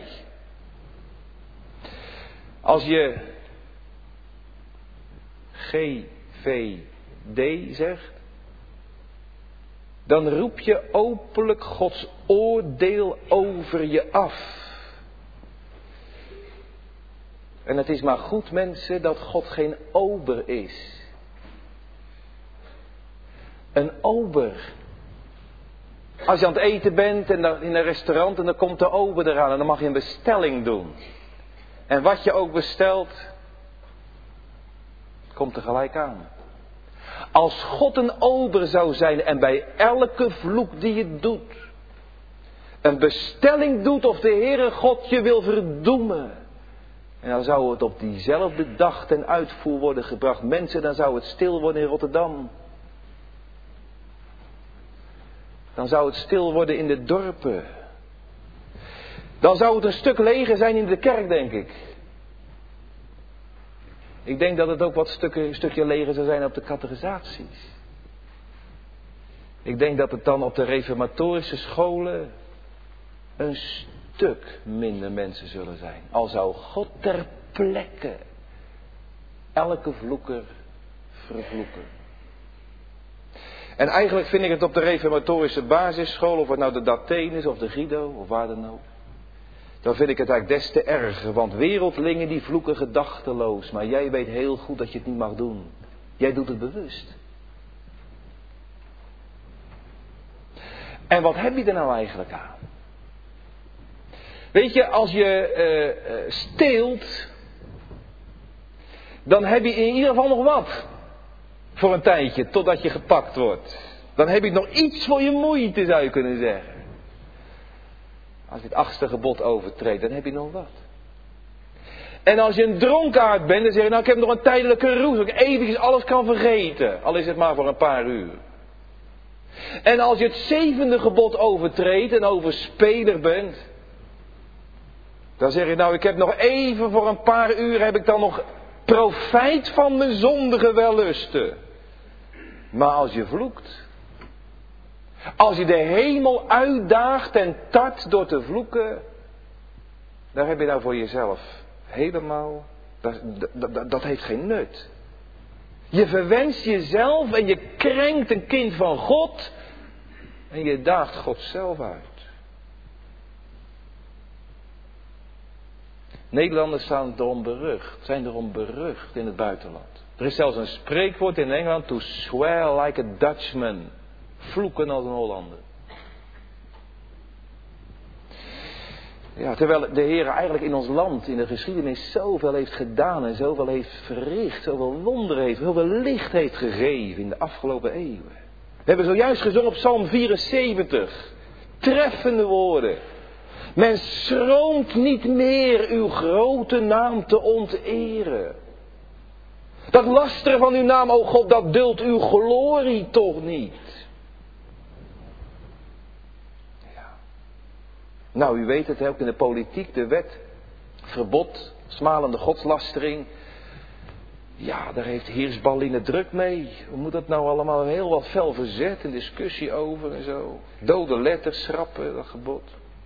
Als je G V D zegt, dan roep je openlijk Gods oordeel over je af. En het is maar goed, mensen, dat God geen ober is. Een ober. Als je aan het eten bent en in een restaurant en dan komt de ober eraan en dan mag je een bestelling doen. En wat je ook bestelt, komt er gelijk aan. Als God een ober zou zijn en bij elke vloek die je doet, een bestelling doet of de Heere God je wil verdoemen. En dan zou het op diezelfde dag ten uitvoer worden gebracht. Mensen, dan zou het stil worden in Rotterdam. Dan zou het stil worden in de dorpen. Dan zou het een stuk leger zijn in de kerk, denk ik. Ik denk dat het ook wat stukken, een stukje leger zou zijn op de catechisaties. Ik denk dat het dan op de reformatorische scholen een stuk minder mensen zullen zijn. Al zou God ter plekke elke vloeker vervloeken. En eigenlijk vind ik het op de reformatorische basisschool, of het nou de Datheen is of de Guido of waar dan ook. Dan vind ik het eigenlijk des te erger, want wereldlingen die vloeken gedachteloos. Maar jij weet heel goed dat je het niet mag doen. Jij doet het bewust. En wat heb je er nou eigenlijk aan? Weet je, als je uh, uh, steelt, dan heb je in ieder geval nog wat. Voor een tijdje, totdat je gepakt wordt. Dan heb je nog iets voor je moeite, zou je kunnen zeggen. Als je het achtste gebod overtreedt, dan heb je nog wat. En als je een dronkaard bent, dan zeg je, nou ik heb nog een tijdelijke roes, dat ik eventjes alles kan vergeten. Al is het maar voor een paar uur. En als je het zevende gebod overtreedt en overspeler bent, dan zeg je, nou ik heb nog even voor een paar uur, heb ik dan nog profijt van mijn zondige wellusten. Maar als je vloekt, als je de hemel uitdaagt en tart door te vloeken, dan heb je nou voor jezelf helemaal, dat, dat, dat heeft geen nut. Je verwenst jezelf en je krenkt een kind van God en je daagt God zelf uit. Nederlanders staan erom berucht, zijn erom berucht in het buitenland. Er is zelfs een spreekwoord in Engeland, to swear like a Dutchman. Vloeken als een Hollander. Ja, terwijl de Heer eigenlijk in ons land, in de geschiedenis, zoveel heeft gedaan en zoveel heeft verricht, zoveel wonderen heeft, zoveel licht heeft gegeven in de afgelopen eeuwen. We hebben zojuist gezongen op Psalm vierenzeventig. Treffende woorden. Men schroomt niet meer uw grote naam te onteren. Dat lasteren van uw naam, o God, dat duldt uw glorie toch niet. Ja. Nou, u weet het, ook in de politiek, de wet, verbod, smalende godslastering. Ja, daar heeft Heersballine druk mee. Hoe moet dat nou allemaal? Heel wat fel verzet, een discussie over en zo. Dode letters, schrappen, dat gebod.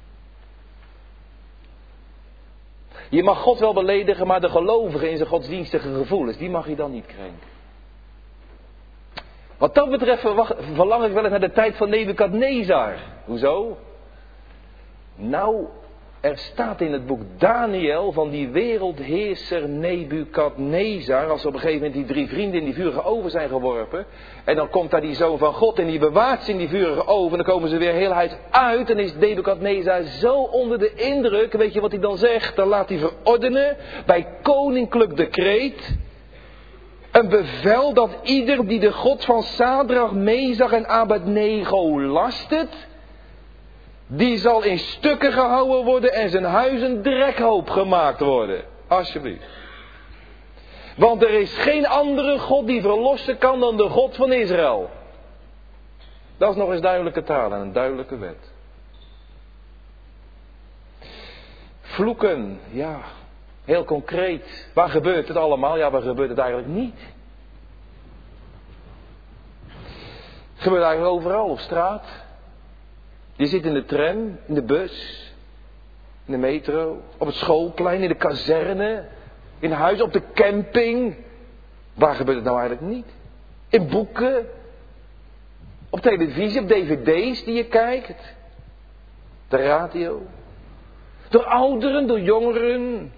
Je mag God wel beledigen, maar de gelovige in zijn godsdienstige gevoelens, die mag je dan niet krenken. Wat dat betreft verwacht, verlang ik wel eens naar de tijd van Nebukadnezar. Hoezo? Nou, er staat in het boek Daniel van die wereldheerser Nebukadnezar, als op een gegeven moment die drie vrienden in die vurige oven zijn geworpen. En dan komt daar die zoon van God en die bewaart ze in die vurige oven. En dan komen ze weer heel uit uit. En is Nebukadnezar zo onder de indruk. Weet je wat hij dan zegt? Dan laat hij verordenen bij koninklijk decreet. Een bevel dat ieder die de God van Sadrach, Mesach en Abednego lastert, die zal in stukken gehouden worden en zijn huis een drekhoop gemaakt worden. Alsjeblieft. Want er is geen andere God die verlossen kan dan de God van Israël. Dat is nog eens duidelijke taal en een duidelijke wet. Vloeken, ja, heel concreet. Waar gebeurt het allemaal? Ja, waar gebeurt het eigenlijk niet? Het gebeurt eigenlijk overal, op straat. Je zit in de tram, in de bus, in de metro, op het schoolplein, in de kazerne, in huis, op de camping. Waar gebeurt het nou eigenlijk niet? In boeken, op televisie, op dvd's die je kijkt, de radio. Door ouderen, door jongeren.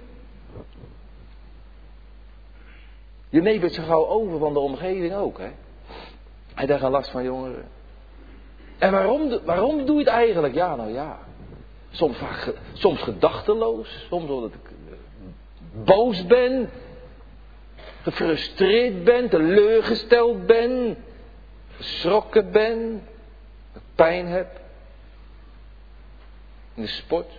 Je neemt het zo gauw over van de omgeving ook, hè. Hij heeft geen last van jongeren. En waarom, waarom doe je het eigenlijk? Ja, nou ja. Soms, soms gedachteloos. Soms omdat ik boos ben. Gefrustreerd ben. Teleurgesteld ben. Geschrokken ben. Pijn heb. In de sport.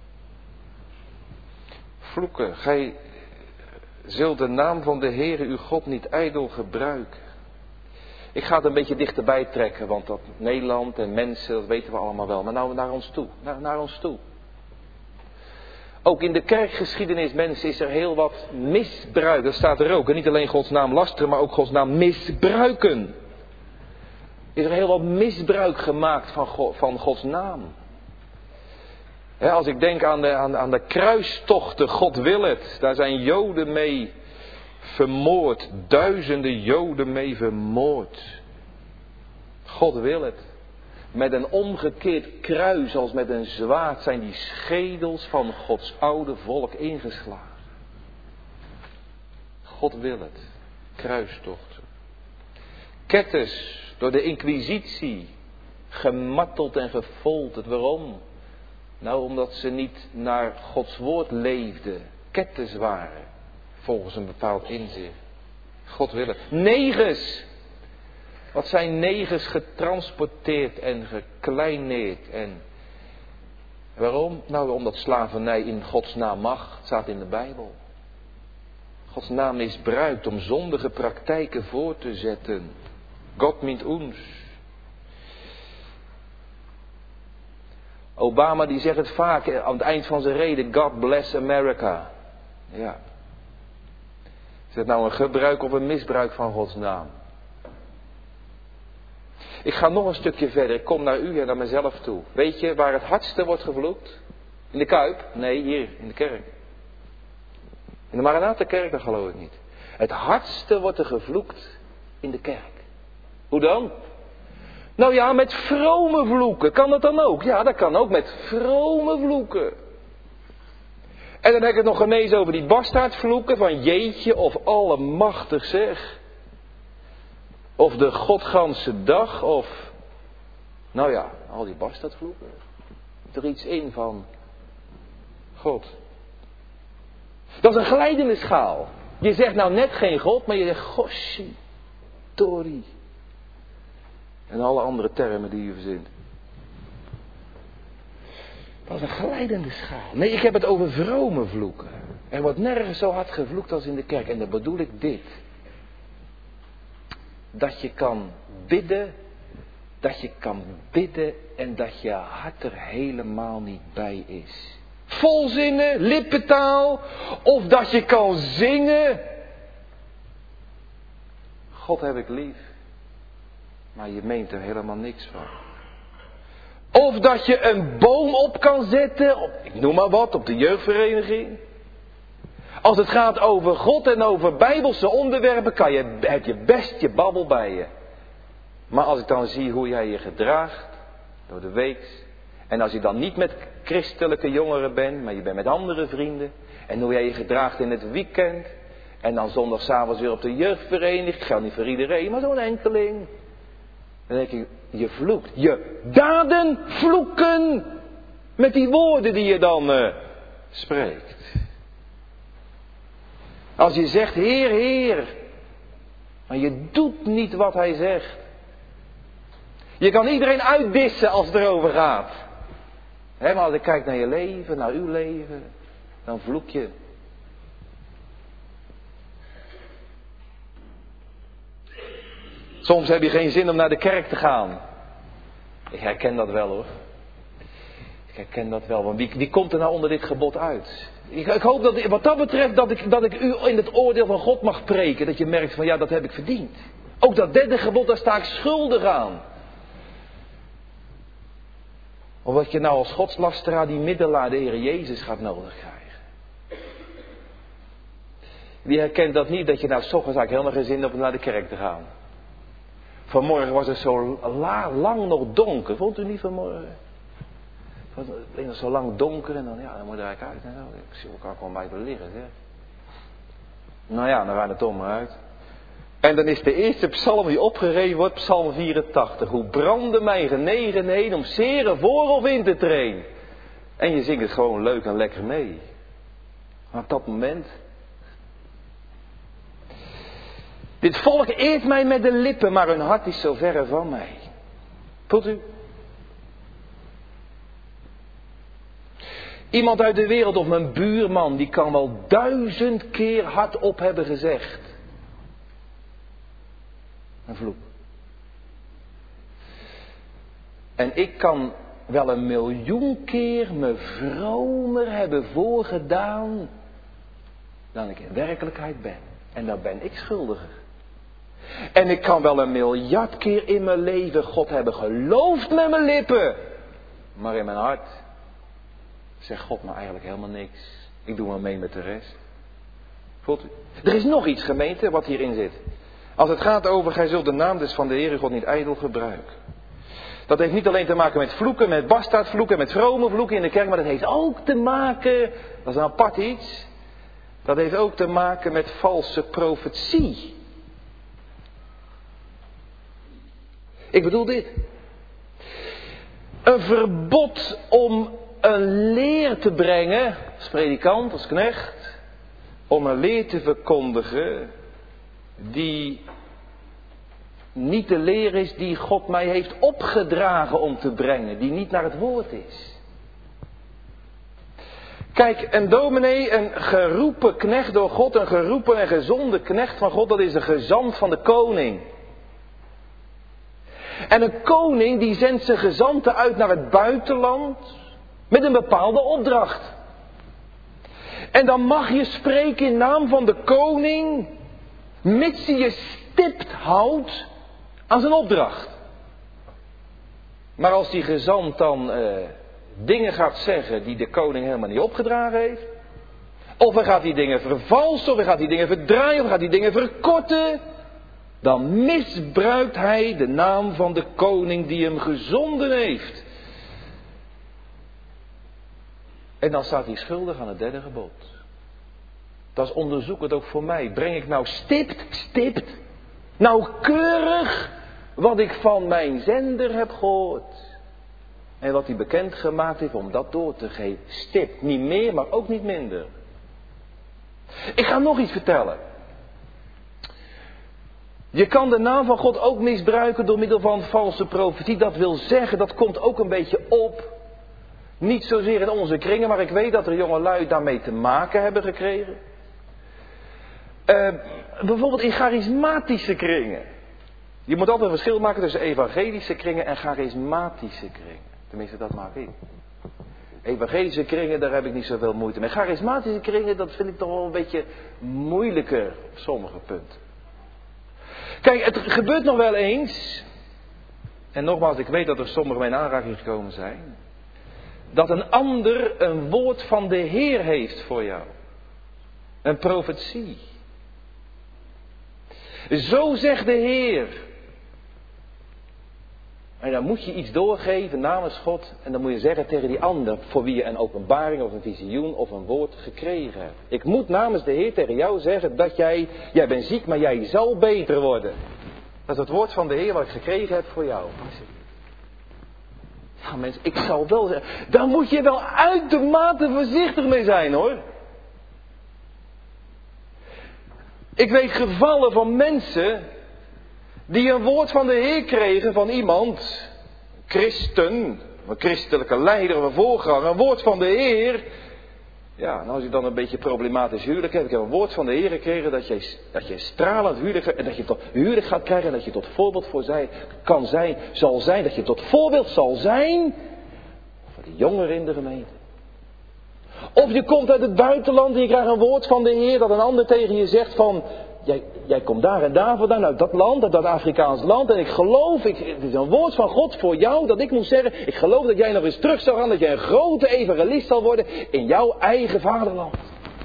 Vloeken. Gij zult de naam van de Heere uw God niet ijdel gebruiken. Ik ga het een beetje dichterbij trekken, want dat Nederland en mensen, dat weten we allemaal wel. Maar nou naar ons toe, naar, naar ons toe. Ook in de kerkgeschiedenis, mensen, is er heel wat misbruik. Dat staat er ook. En niet alleen Gods naam lasteren, maar ook Gods naam misbruiken. Is er heel wat misbruik gemaakt van, God, van Gods naam. He, als ik denk aan de, aan, aan de kruistochten, God wil het. Daar zijn Joden mee vermoord. Duizenden Joden mee vermoord. God wil het. Met een omgekeerd kruis als met een zwaard zijn die schedels van Gods oude volk ingeslagen. God wil het. Kruistochten. Ketters door de inquisitie gemarteld en gefolterd. Waarom? Nou, omdat ze niet naar Gods woord leefden. Ketters waren. Volgens een bepaald inzicht. God wil het. Negers. Wat zijn negers getransporteerd en gekleineerd. En waarom? Nou, omdat slavernij in Gods naam mag. Het staat in de Bijbel. Gods naam misbruikt om zondige praktijken voor te zetten. God meent ons. Obama die zegt het vaak aan het eind van zijn reden. God bless America. Ja. Is dat nou een gebruik of een misbruik van Gods naam? Ik ga nog een stukje verder. Ik kom naar u en naar mezelf toe. Weet je waar het hardste wordt gevloekt? In de Kuip? Nee, hier in de kerk. In de Maranatha-kerk, dat geloof ik niet. Het hardste wordt er gevloekt in de kerk. Hoe dan? Nou ja, met vrome vloeken. Kan dat dan ook? Ja, dat kan ook met vrome vloeken. En dan heb ik het nog genezen over die bastaardvloeken van jeetje of allemachtig zeg. Of de godganse dag of... Nou ja, al die bastaardvloeken. Er iets in van God. Dat is een glijdende schaal. Je zegt nou net geen God, maar je zegt Goshi, Tori. En alle andere termen die je verzint. Dat is een glijdende schaal. Nee, ik heb het over vrome vloeken. Er wordt nergens zo hard gevloekt als in de kerk. En dan bedoel ik dit. Dat je kan bidden. Dat je kan bidden en dat je hart er helemaal niet bij is. Volzinnen, lippentaal. Of dat je kan zingen. God heb ik lief. Maar je meent er helemaal niks van. Of dat je een boom op kan zetten, op, ik noem maar wat, op de jeugdvereniging. Als het gaat over God en over bijbelse onderwerpen, kan je, heb je best je babbel bij je. Maar als ik dan zie hoe jij je gedraagt door de week. En als je dan niet met christelijke jongeren bent, maar je bent met andere vrienden. En hoe jij je gedraagt in het weekend. En dan zondagavond weer op de jeugdvereniging. Ik geldt niet voor iedereen, maar zo'n enkeling. Dan denk ik, je vloekt. Je daden vloeken. Met die woorden die je dan uh, spreekt. Als je zegt, Heer, Heer. Maar je doet niet wat hij zegt. Je kan iedereen uitdissen als het erover gaat. He, maar als ik kijk naar je leven, naar uw leven. Dan vloek je. Soms heb je geen zin om naar de kerk te gaan. Ik herken dat wel hoor. Ik herken dat wel. Want wie, wie komt er nou onder dit gebod uit? Ik, ik hoop dat wat dat betreft dat ik, dat ik u in het oordeel van God mag preken. Dat je merkt van ja, dat heb ik verdiend. Ook dat derde gebod, daar sta ik schuldig aan. Omdat je nou als godslasteraar die middelaar de Heer Jezus gaat nodig krijgen. Wie herkent dat niet, dat je nou 's ochtends eigenlijk helemaal geen zin hebt om naar de kerk te gaan. Vanmorgen was het zo la, lang nog donker. Vond u niet vanmorgen? Het was nog zo lang donker en dan, ja, dan moet je eigenlijk uit. Nou, ik zie elkaar gewoon bij te liggen, zeg. Nou ja, dan waren het toch maar uit. En dan is de eerste psalm die opgereven wordt, psalm vierentachtig. Hoe brandde mijn genegenheden om zere voor of in te treden. En je zingt het gewoon leuk en lekker mee. Maar op dat moment. Dit volk eert mij met de lippen, maar hun hart is zo verre van mij. Voelt u? Iemand uit de wereld of mijn buurman, die kan wel duizend keer hardop hebben gezegd. Een vloek. En ik kan wel een miljoen keer me vromer hebben voorgedaan dan ik in werkelijkheid ben. En dan ben ik schuldiger. En ik kan wel een miljard keer in mijn leven God hebben geloofd met mijn lippen. Maar in mijn hart zegt God maar eigenlijk helemaal niks. Ik doe maar mee met de rest. Voelt u? Er is nog iets, gemeente, wat hierin zit. Als het gaat over, gij zult de naam dus van de Heere God niet ijdel gebruiken. Dat heeft niet alleen te maken met vloeken, met bastaardvloeken, met vrome vloeken in de kerk. Maar dat heeft ook te maken, dat is een apart iets. Dat heeft ook te maken met valse profetie. Ik bedoel dit. Een verbod om een leer te brengen, als predikant, als knecht. Om een leer te verkondigen die niet de leer is die God mij heeft opgedragen om te brengen. Die niet naar het woord is. Kijk, een dominee, een geroepen knecht door God, een geroepen en gezonde knecht van God, dat is een gezant van de koning. En een koning die zendt zijn gezanten uit naar het buitenland met een bepaalde opdracht. En dan mag je spreken in naam van de koning, mits je je stipt houdt aan zijn opdracht. Maar als die gezant dan uh, dingen gaat zeggen die de koning helemaal niet opgedragen heeft, of hij gaat die dingen vervalsen, of hij gaat die dingen verdraaien, of hij gaat die dingen verkorten, dan misbruikt hij de naam van de koning die hem gezonden heeft. En dan staat hij schuldig aan het derde gebod. Dat is onderzoekend ook voor mij. Breng ik nou stipt, stipt, nauwkeurig wat ik van mijn zender heb gehoord. En wat hij bekendgemaakt heeft om dat door te geven. Stipt, niet meer, maar ook niet minder. Ik ga nog iets vertellen. Je kan de naam van God ook misbruiken door middel van valse profetie. Dat wil zeggen, dat komt ook een beetje op. Niet zozeer in onze kringen, maar ik weet dat er jongelui daarmee te maken hebben gekregen. Uh, bijvoorbeeld in charismatische kringen. Je moet altijd een verschil maken tussen evangelische kringen en charismatische kringen. Tenminste, dat maak ik. Evangelische kringen, daar heb ik niet zoveel moeite mee. Charismatische kringen, dat vind ik toch wel een beetje moeilijker op sommige punten. Kijk, het gebeurt nog wel eens. En nogmaals, ik weet dat er sommigen mee in aanraking gekomen zijn. Dat een ander een woord van de Heer heeft voor jou. Een profetie. Zo zegt de Heer. En dan moet je iets doorgeven namens God. En dan moet je zeggen tegen die ander voor wie je een openbaring of een visioen of een woord gekregen hebt. Ik moet namens de Heer tegen jou zeggen dat jij, jij bent ziek, maar jij zal beter worden. Dat is het woord van de Heer wat ik gekregen heb voor jou. Ja mensen, ik zal wel zeggen, daar moet je wel uitermate voorzichtig mee zijn hoor. Ik weet gevallen van mensen die een woord van de Heer kregen van iemand, christen, een christelijke leider of een voorganger, een woord van de Heer. Ja, en als je dan een beetje problematisch huwelijk hebt, ik heb een woord van de Heer gekregen dat je, dat je stralend huwelijk, en dat je tot huwelijk gaat krijgen en dat je tot voorbeeld voor zij, kan zijn, zal zijn, dat je tot voorbeeld zal zijn voor de jongeren in de gemeente. Of je komt uit het buitenland en je krijgt een woord van de Heer dat een ander tegen je zegt van, jij, jij komt daar en daar vandaan, uit dat land, uit dat Afrikaans land. En ik geloof, ik, het is een woord van God voor jou dat ik moet zeggen, ik geloof dat jij nog eens terug zal gaan, dat jij een grote evangelist zal worden in jouw eigen vaderland.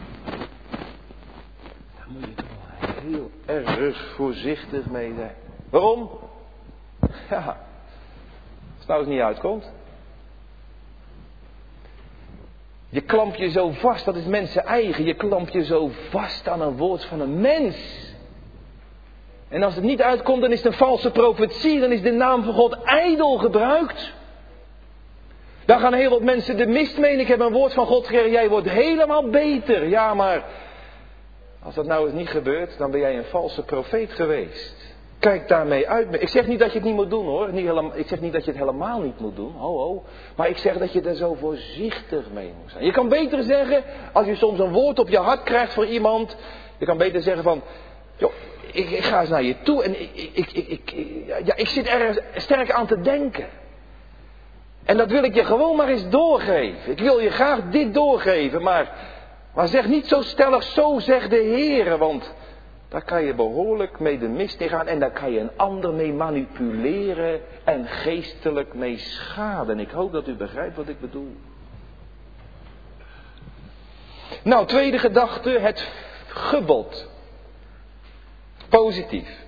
Daar moet je toch wel heel erg voorzichtig mee zijn. Waarom? Ja, als het nou eens niet uitkomt. Je klamp je zo vast, dat is mensen eigen. Je klamp je zo vast aan een woord van een mens. En als het niet uitkomt, dan is het een valse profetie. Dan is de naam van God ijdel gebruikt. Daar gaan heel wat mensen de mist mee. Ik heb een woord van God gekregen. Jij wordt helemaal beter. Ja, maar als dat nou eens niet gebeurt, dan ben jij een valse profeet geweest. Kijk daarmee uit. Ik zeg niet dat je het niet moet doen hoor. Niet helemaal, ik zeg niet dat je het helemaal niet moet doen. Ho, ho. Maar ik zeg dat je er zo voorzichtig mee moet zijn. Je kan beter zeggen, als je soms een woord op je hart krijgt voor iemand. Je kan beter zeggen van, joh, ik, ik ga eens naar je toe en ik, ik, ik, ik, ja, ik zit er sterk aan te denken. En dat wil ik je gewoon maar eens doorgeven. Ik wil je graag dit doorgeven, maar, maar zeg niet zo stellig, zo zegt de Heer, want daar kan je behoorlijk mee de mist in gaan en daar kan je een ander mee manipuleren en geestelijk mee schaden. Ik hoop dat u begrijpt wat ik bedoel. Nou, tweede gedachte, het gebod. Positief.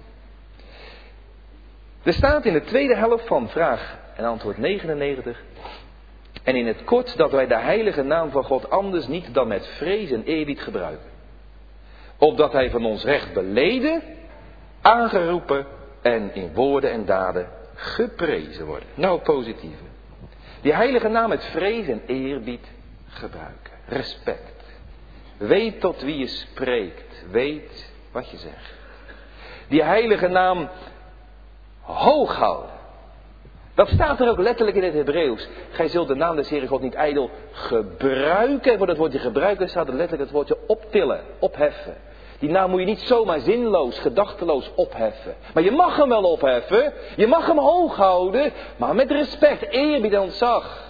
Er staat in de tweede helft van vraag en antwoord negenennegentig. En in het kort dat wij de heilige naam van God anders niet dan met vrees en eerbied gebruiken. Opdat hij van ons recht beleden, aangeroepen en in woorden en daden geprezen wordt. Nou, positieve. Die heilige naam met vrees en eerbied gebruiken. Respect. Weet tot wie je spreekt. Weet wat je zegt. Die heilige naam hoog houden. Dat staat er ook letterlijk in het Hebreeuws. Gij zult de naam des Heeren God niet ijdel gebruiken. Voor dat woordje gebruiken staat er letterlijk het woordje optillen, opheffen. Die naam moet je niet zomaar zinloos, gedachteloos opheffen. Maar je mag hem wel opheffen. Je mag hem hoog houden. Maar met respect, eerbied en ontzag.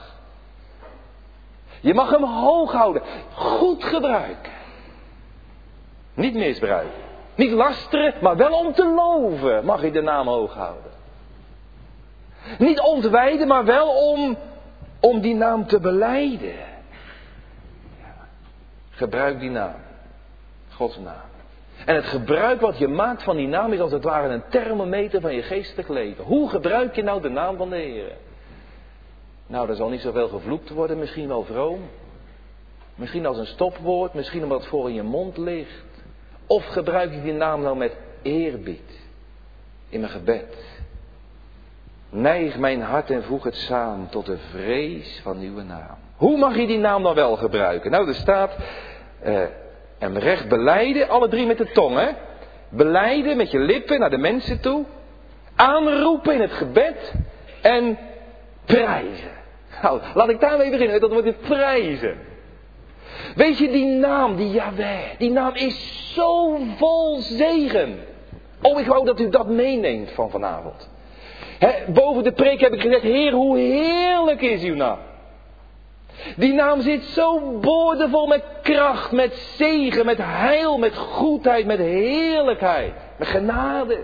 Je mag hem hoog houden. Goed gebruiken. Niet misbruiken. Niet lasteren, maar wel om te loven mag je de naam hoog houden. Niet ontwijden, maar wel om, om die naam te belijden. Ja. Gebruik die naam. Gods naam. En het gebruik wat je maakt van die naam is als het ware een thermometer van je geestelijk leven. Hoe gebruik je nou de naam van de Heer? Nou, er zal niet zoveel gevloekt worden, misschien wel vroom. Misschien als een stopwoord, misschien omdat het voor in je mond ligt. Of gebruik je die naam nou met eerbied in mijn gebed. Neig mijn hart en voeg het samen tot de vrees van uw naam. Hoe mag je die naam dan wel gebruiken? Nou, er staat uh, hem recht belijden, alle drie met de tong, hè? Belijden met je lippen naar de mensen toe. Aanroepen in het gebed. En prijzen. Nou, laat ik daarmee beginnen, dat wordt het prijzen. Weet je, die naam, die Yahweh, die naam is zo vol zegen. Oh, ik wou dat u dat meeneemt van vanavond. He, boven de preek heb ik gezegd, Heer, hoe heerlijk is uw naam. Die naam zit zo boordevol met kracht, met zegen, met heil, met goedheid, met heerlijkheid, met genade.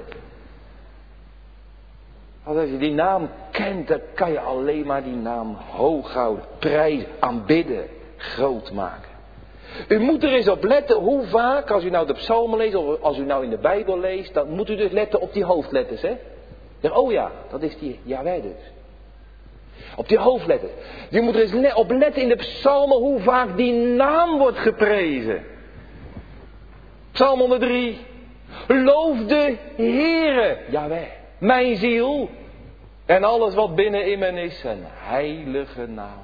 Als je die naam kent, dan kan je alleen maar die naam hoog houden, prijzen, aanbidden, groot maken. U moet er eens op letten hoe vaak, als u nou de psalmen leest of als u nou in de Bijbel leest, dan moet u dus letten op die hoofdletters, hè? Zeg, oh ja, dat is die Jahweh dus. Op die hoofdletter. Je moet er eens op letten in de psalmen hoe vaak die naam wordt geprezen. Psalm honderddrie. Loof de Heere, Jahweh, mijn ziel. En alles wat binnenin me is, zijn heilige naam.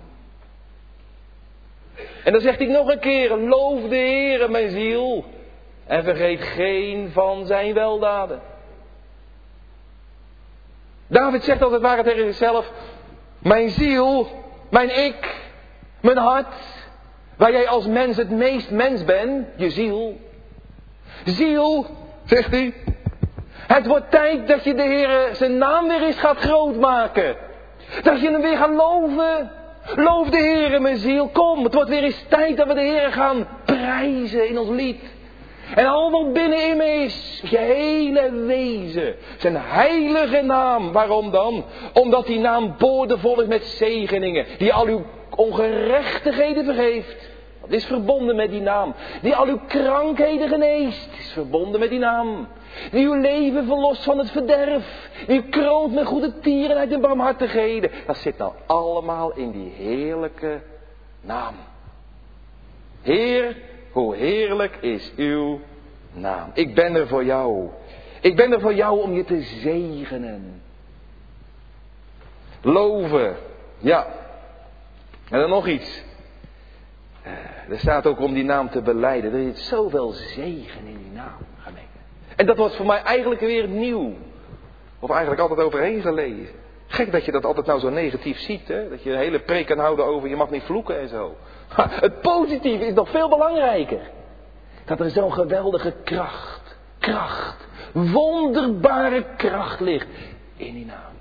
En dan zegt hij nog een keer, loof de Heere, mijn ziel. En vergeet geen van zijn weldaden. David zegt als het ware tegen zichzelf, mijn ziel, mijn ik, mijn hart, waar jij als mens het meest mens bent, je ziel. Ziel, zegt hij, het wordt tijd dat je de Heer zijn naam weer eens gaat grootmaken. Dat je hem weer gaat loven. Loof de Heer, mijn ziel, kom. Het wordt weer eens tijd dat we de Heer gaan prijzen in ons lied. En al wat binnenin me is, je hele wezen, zijn heilige naam. Waarom dan? Omdat die naam boordevol is met zegeningen, die al uw ongerechtigheden vergeeft. Dat is verbonden met die naam. Die al uw krankheden geneest, is verbonden met die naam. Die uw leven verlost van het verderf. Die u kroont met goede tierenheid en barmhartigheden. Dat zit nou allemaal in die heerlijke naam. Heer, hoe heerlijk is uw naam. Ik ben er voor jou. Ik ben er voor jou om je te zegenen. Loven. Ja. En dan nog iets. Er staat ook om die naam te belijden. Er zit zoveel zegen in die naam, gemeente. En dat wordt voor mij eigenlijk weer nieuw. Of eigenlijk altijd overheen gelezen. Gek dat je dat altijd nou zo negatief ziet. Hè? Dat je een hele preek kan houden over je mag niet vloeken en zo. Het positieve is nog veel belangrijker. Dat er zo'n geweldige kracht, kracht, wonderbare kracht ligt in die naam.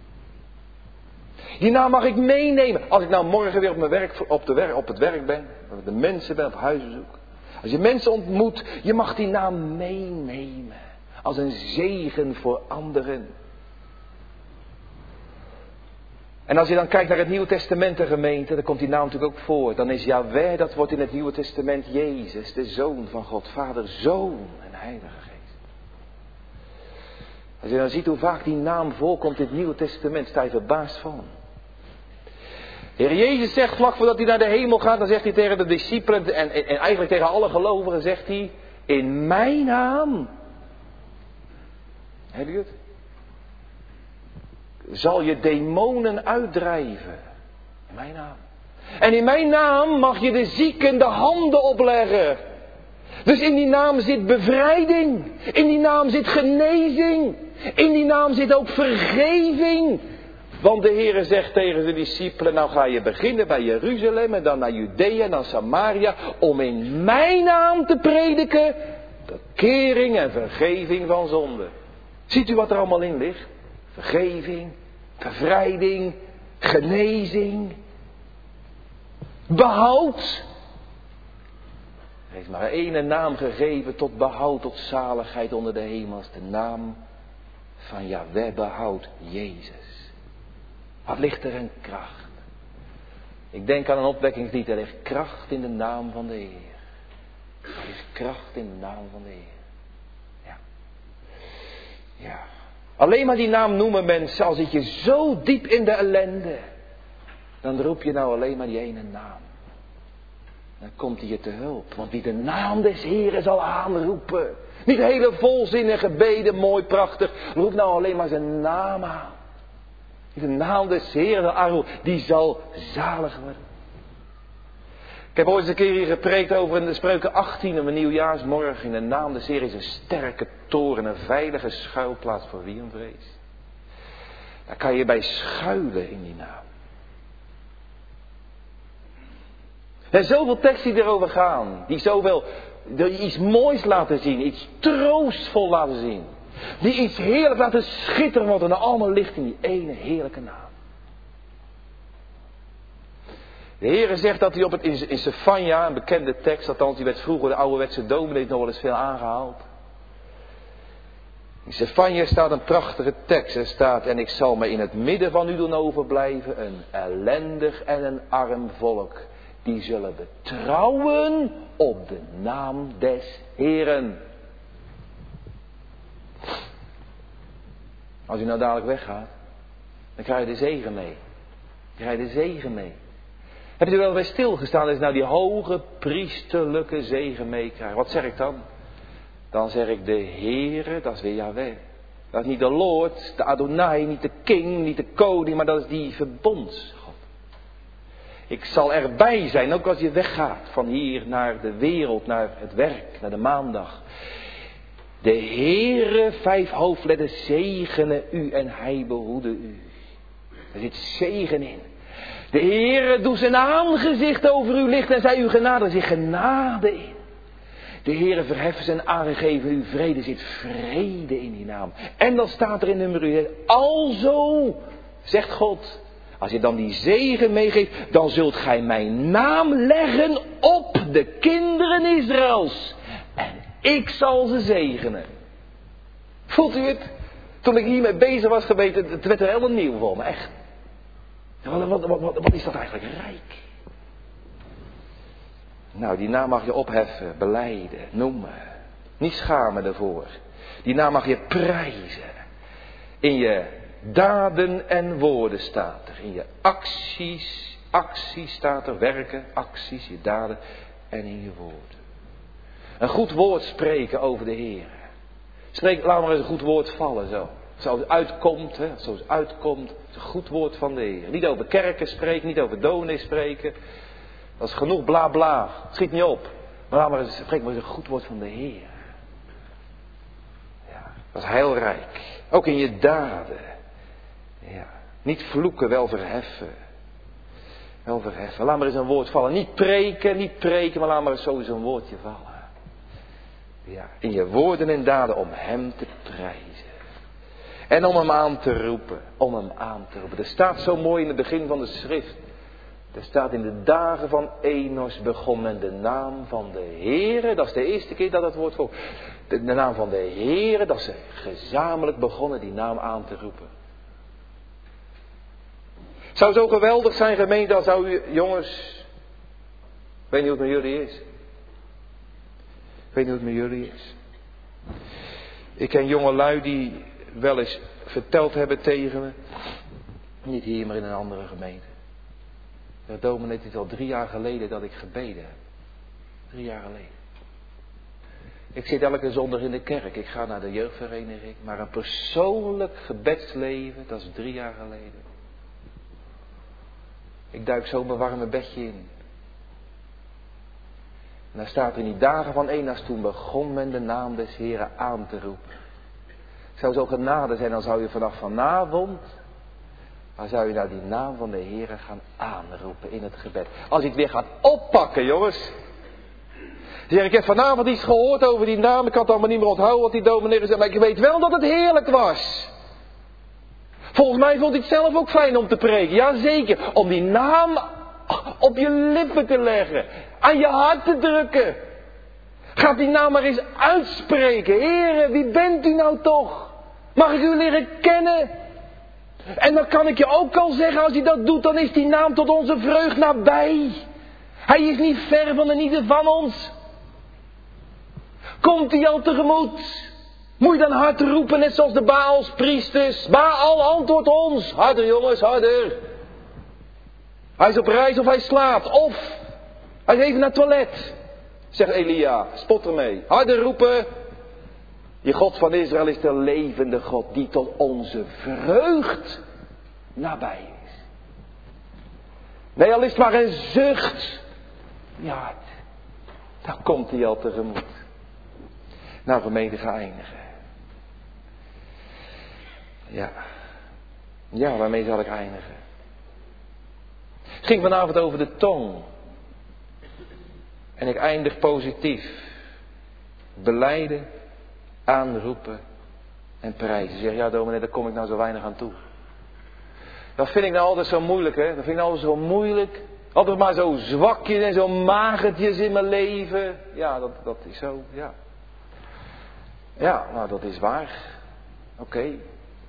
Die naam mag ik meenemen. Als ik nou morgen weer op, mijn werk, op, de werk, op het werk ben. Dat ik de mensen ben op huisbezoek. Als je mensen ontmoet. Je mag die naam meenemen. Als een zegen voor anderen. En als je dan kijkt naar het Nieuwe Testament, de gemeente. Dan komt die naam natuurlijk ook voor. Dan is Jahweh, dat wordt in het Nieuwe Testament Jezus. De Zoon van God. Vader, Zoon en Heilige Geest. Als je dan ziet hoe vaak die naam voorkomt in het Nieuwe Testament. Sta je verbaasd van. Heer Jezus zegt vlak voordat hij naar de hemel gaat, dan zegt hij tegen de discipelen en, en, en eigenlijk tegen alle gelovigen zegt hij, in mijn naam, heb je het? Zal je demonen uitdrijven. In mijn naam. En in mijn naam mag je de zieken de handen opleggen. Dus in die naam zit bevrijding. In die naam zit genezing. In die naam zit ook vergeving. Want de Heere zegt tegen de discipelen, nou ga je beginnen bij Jeruzalem en dan naar Judea en dan Samaria, om in mijn naam te prediken, bekering en vergeving van zonde. Ziet u wat er allemaal in ligt? Vergeving, bevrijding, genezing, behoud. Er is maar één naam gegeven tot behoud, tot zaligheid onder de hemels, de naam van Jahweh behoud, Jezus. Wat ligt er een kracht? Ik denk aan een opwekkingslied. Er ligt kracht in de naam van de Heer. Er ligt kracht in de naam van de Heer. Ja. Ja. Alleen maar die naam noemen mensen. Al zit je zo diep in de ellende. Dan roep je nou alleen maar die ene naam. Dan komt hij je te hulp. Want wie de naam des Heeren zal aanroepen. Niet hele volzinnige gebeden, mooi, prachtig. Roep nou alleen maar zijn naam aan. De naam des Heeren, die zal zalig worden. Ik heb ooit eens een keer hier gepreekt over in de Spreuken achttien, een nieuwjaarsmorgen. In de naam des Heeren is een sterke toren, een veilige schuilplaats voor wie hem vreest. Daar kan je bij schuilen in die naam. Er zijn zoveel teksten die erover gaan, die zoveel, die iets moois laten zien, iets troostvol laten zien. Die iets heerlijk laten schitteren, wat er nou allemaal ligt in die ene heerlijke naam. De Heere zegt dat hij op het, in, in Sefanja, een bekende tekst, althans die werd vroeger de ouderwetse dominee nog wel eens veel aangehaald. In Sefanja staat een prachtige tekst. Er staat, en ik zal me in het midden van u doen overblijven, een ellendig en een arm volk. Die zullen betrouwen op de naam des Heeren. Als u nou dadelijk weggaat, dan krijg je de zegen mee. Dan krijg je de zegen mee. Heb je er wel bij stilgestaan dat je nou die hoge priesterlijke zegen meekrijgt? Wat zeg ik dan? Dan zeg ik de Heere, dat is weer Yahweh. Dat is niet de Lord, de Adonai, niet de King, niet de koning, maar dat is die verbondsgod. Ik zal erbij zijn, ook als je weggaat van hier naar de wereld, naar het werk, naar de maandag. De Heere, vijf hoofdletters, zegene u en hij behoede u. Er zit zegen in. De Heere doet zijn aangezicht over u licht en zij u genade. Er zit genade in. De Heere verheffen zijn aangegeven u vrede. Er zit vrede in die naam. En dan staat er in nummer u. Alzo, zegt God. Als je dan die zegen meegeeft, dan zult gij mijn naam leggen op de kinderen Israëls. En ik zal ze zegenen. Voelt u het? Toen ik hiermee bezig was geweest, het werd er helemaal nieuw voor me, echt. Wat, wat, wat, wat is dat eigenlijk rijk? Nou, die naam mag je opheffen, belijden, noemen. Niet schamen ervoor. Die naam mag je prijzen. In je daden en woorden staat er. In je acties, acties staat er, werken, acties, je daden en in je woorden. Een goed woord spreken over de Heer. Spreek, laat maar eens een goed woord vallen zo. Zoals het uitkomt, hè, zoals het uitkomt, is een goed woord van de Heer. Niet over kerken spreken, niet over dominee spreken. Dat is genoeg bla bla. Schiet niet op. Maar laat maar eens, spreek maar eens een goed woord van de Heer. Ja, dat is heel rijk. Ook in je daden. Ja, niet vloeken, wel verheffen. Wel verheffen. Laat maar eens een woord vallen. Niet preken, niet preken, maar laat maar eens sowieso een woordje vallen. Ja, in je woorden en daden om hem te prijzen. En om hem aan te roepen. Om hem aan te roepen. Er staat zo mooi in het begin van de schrift. Er staat in de dagen van Enos begon men de naam van de Heere. Dat is de eerste keer dat het woord voor. De, de naam van de Heere. Dat ze gezamenlijk begonnen die naam aan te roepen. Het zou zo geweldig zijn, gemeente, als zou u, jongens. Ik weet niet hoe het met jullie is. Ik weet niet hoe het met jullie is. Ik ken jongelui die wel eens verteld hebben tegen me. Niet hier, maar in een andere gemeente. Ja, dominee, het is al drie jaar geleden dat ik gebeden heb. Drie jaar geleden. Ik zit elke zondag in de kerk. Ik ga naar de jeugdvereniging. Maar een persoonlijk gebedsleven, dat is drie jaar geleden. Ik duik zo mijn warme bedje in. En daar staat in die dagen van Enas, toen begon men de naam des Heren aan te roepen. Het zou zo genade zijn, dan zou je vanaf vanavond, dan zou je nou die naam van de Heren gaan aanroepen in het gebed. Als je het weer gaat oppakken, jongens. Zeg, ik heb vanavond iets gehoord over die naam, ik kan het allemaal niet meer onthouden wat die dominee zei, maar ik weet wel dat het heerlijk was. Volgens mij vond hij het zelf ook fijn om te preken. Jazeker, om die naam op je lippen te leggen. Aan je hart te drukken. Gaat die naam maar eens uitspreken. Heren, wie bent u nou toch? Mag ik u leren kennen? En dan kan ik je ook al zeggen, als hij dat doet, dan is die naam tot onze vreugd nabij. Hij is niet ver van en ieder van ons. Komt hij al tegemoet? Moet je dan hard roepen, net zoals de Baalspriesters. Baal, antwoord ons. Harder jongens, harder. Hij is op reis of hij slaapt. Of hij is even naar het toilet. Zegt Elia, spot ermee. Harder roepen. Je God van Israël is de levende God die tot onze vreugd nabij is. Nee, al is het maar een zucht. Ja, dan komt hij al tegemoet. Nou, gemeente, ga eindigen. Ja. Ja, waarmee zal ik eindigen? Het ging vanavond over de tong. En ik eindig positief. Belijden, aanroepen en prijzen. Zeg, ja dominee, daar kom ik nou zo weinig aan toe. Dat vind ik nou altijd zo moeilijk, hè. Dat vind ik nou altijd zo moeilijk. Altijd maar zo zwakjes en zo magertjes in mijn leven. Ja, dat, dat is zo, ja. Ja, nou dat is waar. Oké. Okay.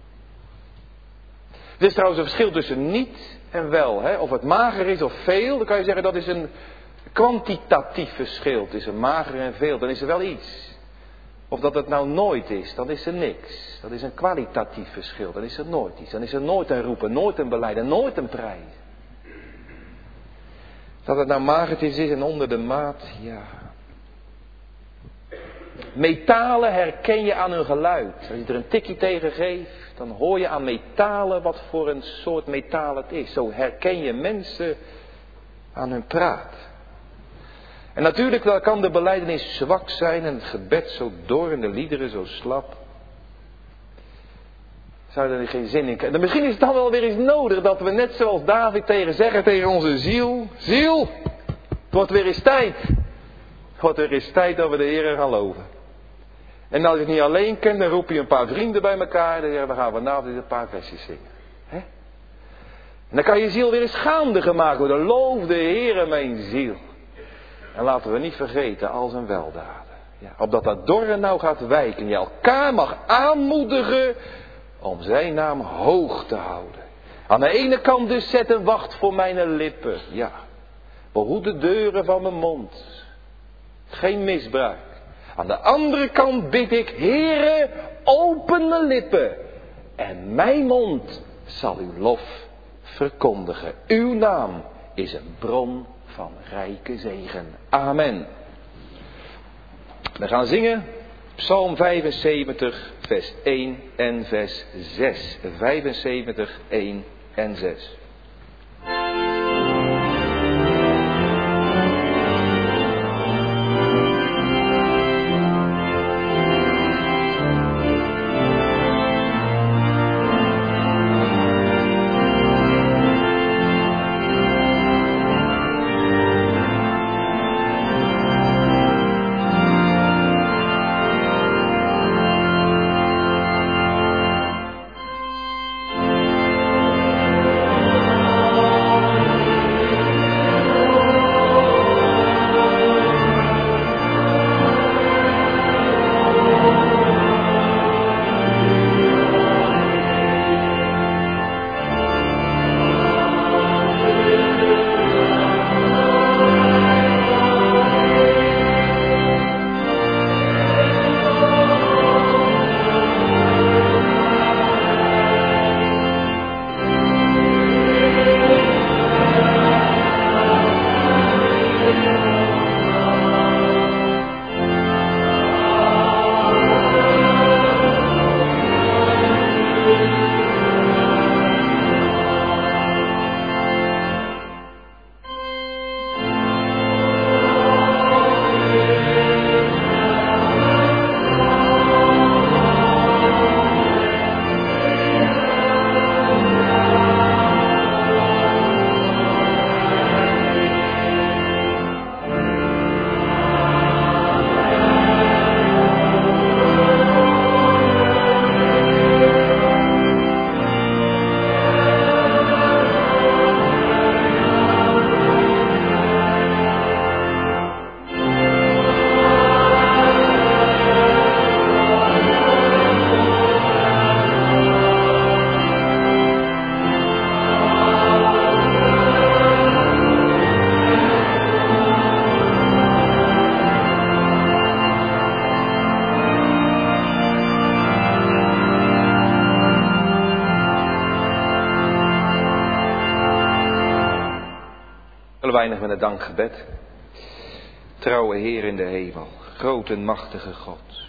Er is trouwens een verschil tussen niet en wel. Hè? Of het mager is of veel, dan kan je zeggen dat is een kwantitatief verschil tussen mager en veel. Dan is er wel iets. Of dat het nou nooit is, dan is er niks. Dat is een kwalitatief verschil, dan is er nooit iets. Dan is er nooit een roepen, nooit een belijden, nooit een prijs. Dat het nou magertjes is en onder de maat, ja. Metalen herken je aan hun geluid. Als je er een tikje tegen geeft, dan hoor je aan metalen wat voor een soort metaal het is. Zo herken je mensen aan hun praat. En natuurlijk wel kan de belijdenis zwak zijn en het gebed zo dor en de liederen zo slap. Zou er geen zin in krijgen. Misschien is het dan wel weer eens nodig dat we net zoals David tegen zeggen tegen onze ziel. Ziel, het wordt weer eens tijd. Het wordt weer eens tijd dat we de Heer gaan loven. En als je het niet alleen kent, dan roep je een paar vrienden bij elkaar. Dan zeggen we, dan gaan we vanavond een paar versjes zingen. He? En dan kan je ziel weer eens gaande gemaakt worden. Loof de Heer mijn ziel. En laten we niet vergeten al zijn weldaden. Ja, opdat dat dorre nou gaat wijken. En je elkaar mag aanmoedigen om zijn naam hoog te houden. Aan de ene kant dus zet een wacht voor mijn lippen. Ja, behoed de deuren van mijn mond. Geen misbruik. Aan de andere kant bid ik, Heere, open mijn lippen. En mijn mond zal uw lof verkondigen. Uw naam is een bron van rijke zegen. Amen. We gaan zingen Psalm vijfenzeventig, vers één en vers zes. vijfenzeventig, één en zes. Weinig met een dankgebed. Trouwe Heer in de hemel, groot en machtige God.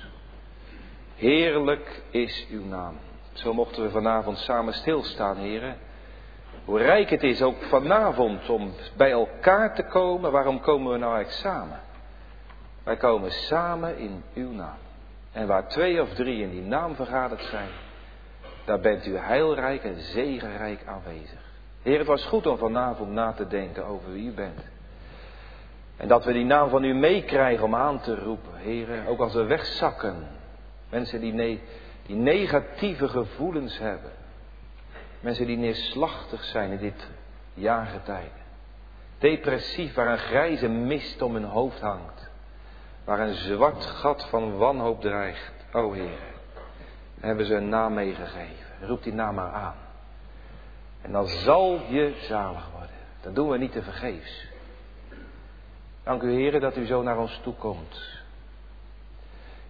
Heerlijk is uw naam. Zo mochten we vanavond samen stilstaan, heren. Hoe rijk het is ook vanavond om bij elkaar te komen. Waarom komen we nou eigenlijk samen? Wij komen samen in uw naam. En waar twee of drie in die naam vergaderd zijn, daar bent u heilrijk en zegenrijk aanwezig. Heer, het was goed om vanavond na te denken over wie u bent. En dat we die naam van u meekrijgen om aan te roepen. Heer, ook als we wegzakken. Mensen die, ne- die negatieve gevoelens hebben. Mensen die neerslachtig zijn in dit jaargetijde. Depressief, waar een grijze mist om hun hoofd hangt. Waar een zwart gat van wanhoop dreigt. O Heer, hebben ze een naam meegegeven. Roep die naam maar aan. En dan zal je zalig worden. Dat doen we niet te vergeefs. Dank u, Heer, dat u zo naar ons toe komt.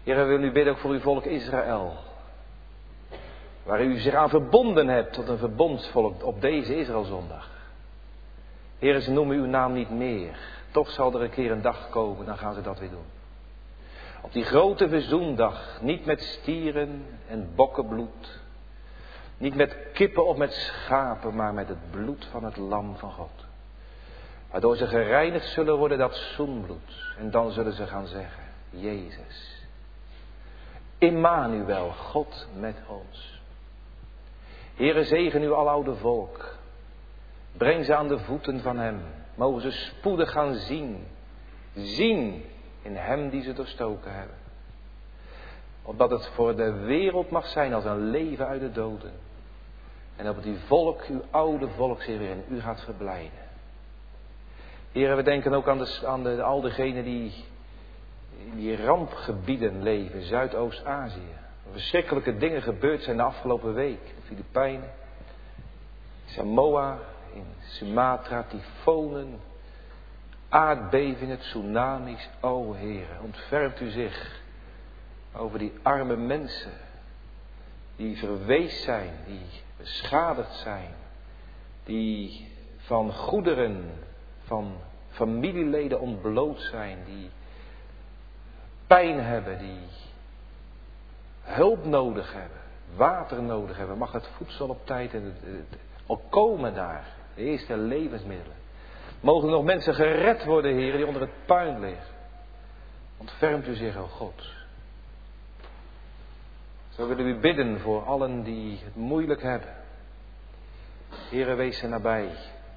Heer, we willen u bidden ook voor uw volk Israël. Waar u zich aan verbonden hebt tot een verbondsvolk op deze Israëlzondag. Heer, ze noemen uw naam niet meer. Toch zal er een keer een dag komen, dan gaan ze dat weer doen. Op die grote verzoendag, niet met stieren en bokkenbloed. Niet met kippen of met schapen, maar met het bloed van het lam van God. Waardoor ze gereinigd zullen worden, dat zoenbloed. En dan zullen ze gaan zeggen, Jezus, Immanuel, God met ons. Heere, zegen uw aloude volk. Breng ze aan de voeten van hem. Mogen ze spoedig gaan zien. Zien in hem die ze doorstoken hebben. Opdat het voor de wereld mag zijn als een leven uit de doden. En dat die volk, uw oude volk, zich weer in u gaat verblijden. Heren, we denken ook aan, de, aan de, al diegenen die in die rampgebieden leven, Zuidoost-Azië. Verschrikkelijke dingen gebeurd zijn de afgelopen week. De Filipijnen, Samoa, in Sumatra, tyfonen, aardbevingen, tsunamis. O Heere, ontfermt u zich over die arme mensen die verweest zijn, die beschadigd zijn, die van goederen, van familieleden ontbloot zijn, die pijn hebben, die hulp nodig hebben, water nodig hebben. Mag het voedsel op tijd en het, het, al komen daar, de eerste levensmiddelen. Mogen er nog mensen gered worden, Heer, die onder het puin liggen. Ontfermt u zich, o God. Zo willen we u bidden voor allen die het moeilijk hebben. Heere, wees ze nabij.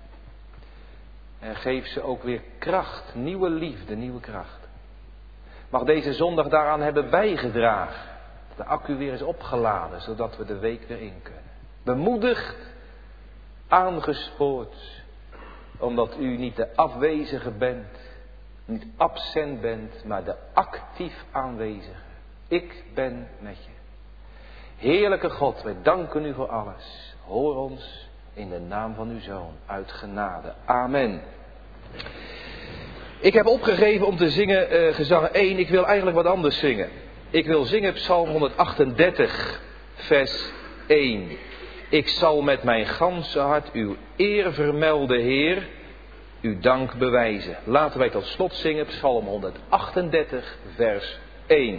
En geef ze ook weer kracht, nieuwe liefde, nieuwe kracht. Mag deze zondag daaraan hebben bijgedragen. De accu weer is opgeladen, zodat we de week weer in kunnen. Bemoedigd, aangespoord, omdat u niet de afwezige bent, niet absent bent, maar de actief aanwezige. Ik ben met je. Heerlijke God, wij danken u voor alles. Hoor ons in de naam van uw Zoon, uit genade. Amen. Ik heb opgegeven om te zingen uh, gezang één. Ik wil eigenlijk wat anders zingen. Ik wil zingen Psalm honderdachtendertig, vers één. Ik zal met mijn ganse hart uw eer vermelden, Heer, uw dank bewijzen. Laten wij tot slot zingen Psalm honderdachtendertig, vers één.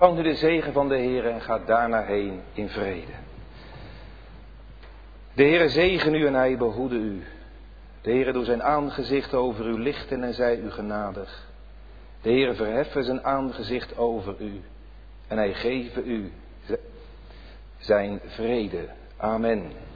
Ontvang nu de zegen van de Heer en ga daarna heen in vrede. De Heere zegen u en hij behoede u. De Heere doe zijn aangezicht over u lichten en zij u genadig. De Heere verheffen zijn aangezicht over u en hij geven u zijn vrede. Amen.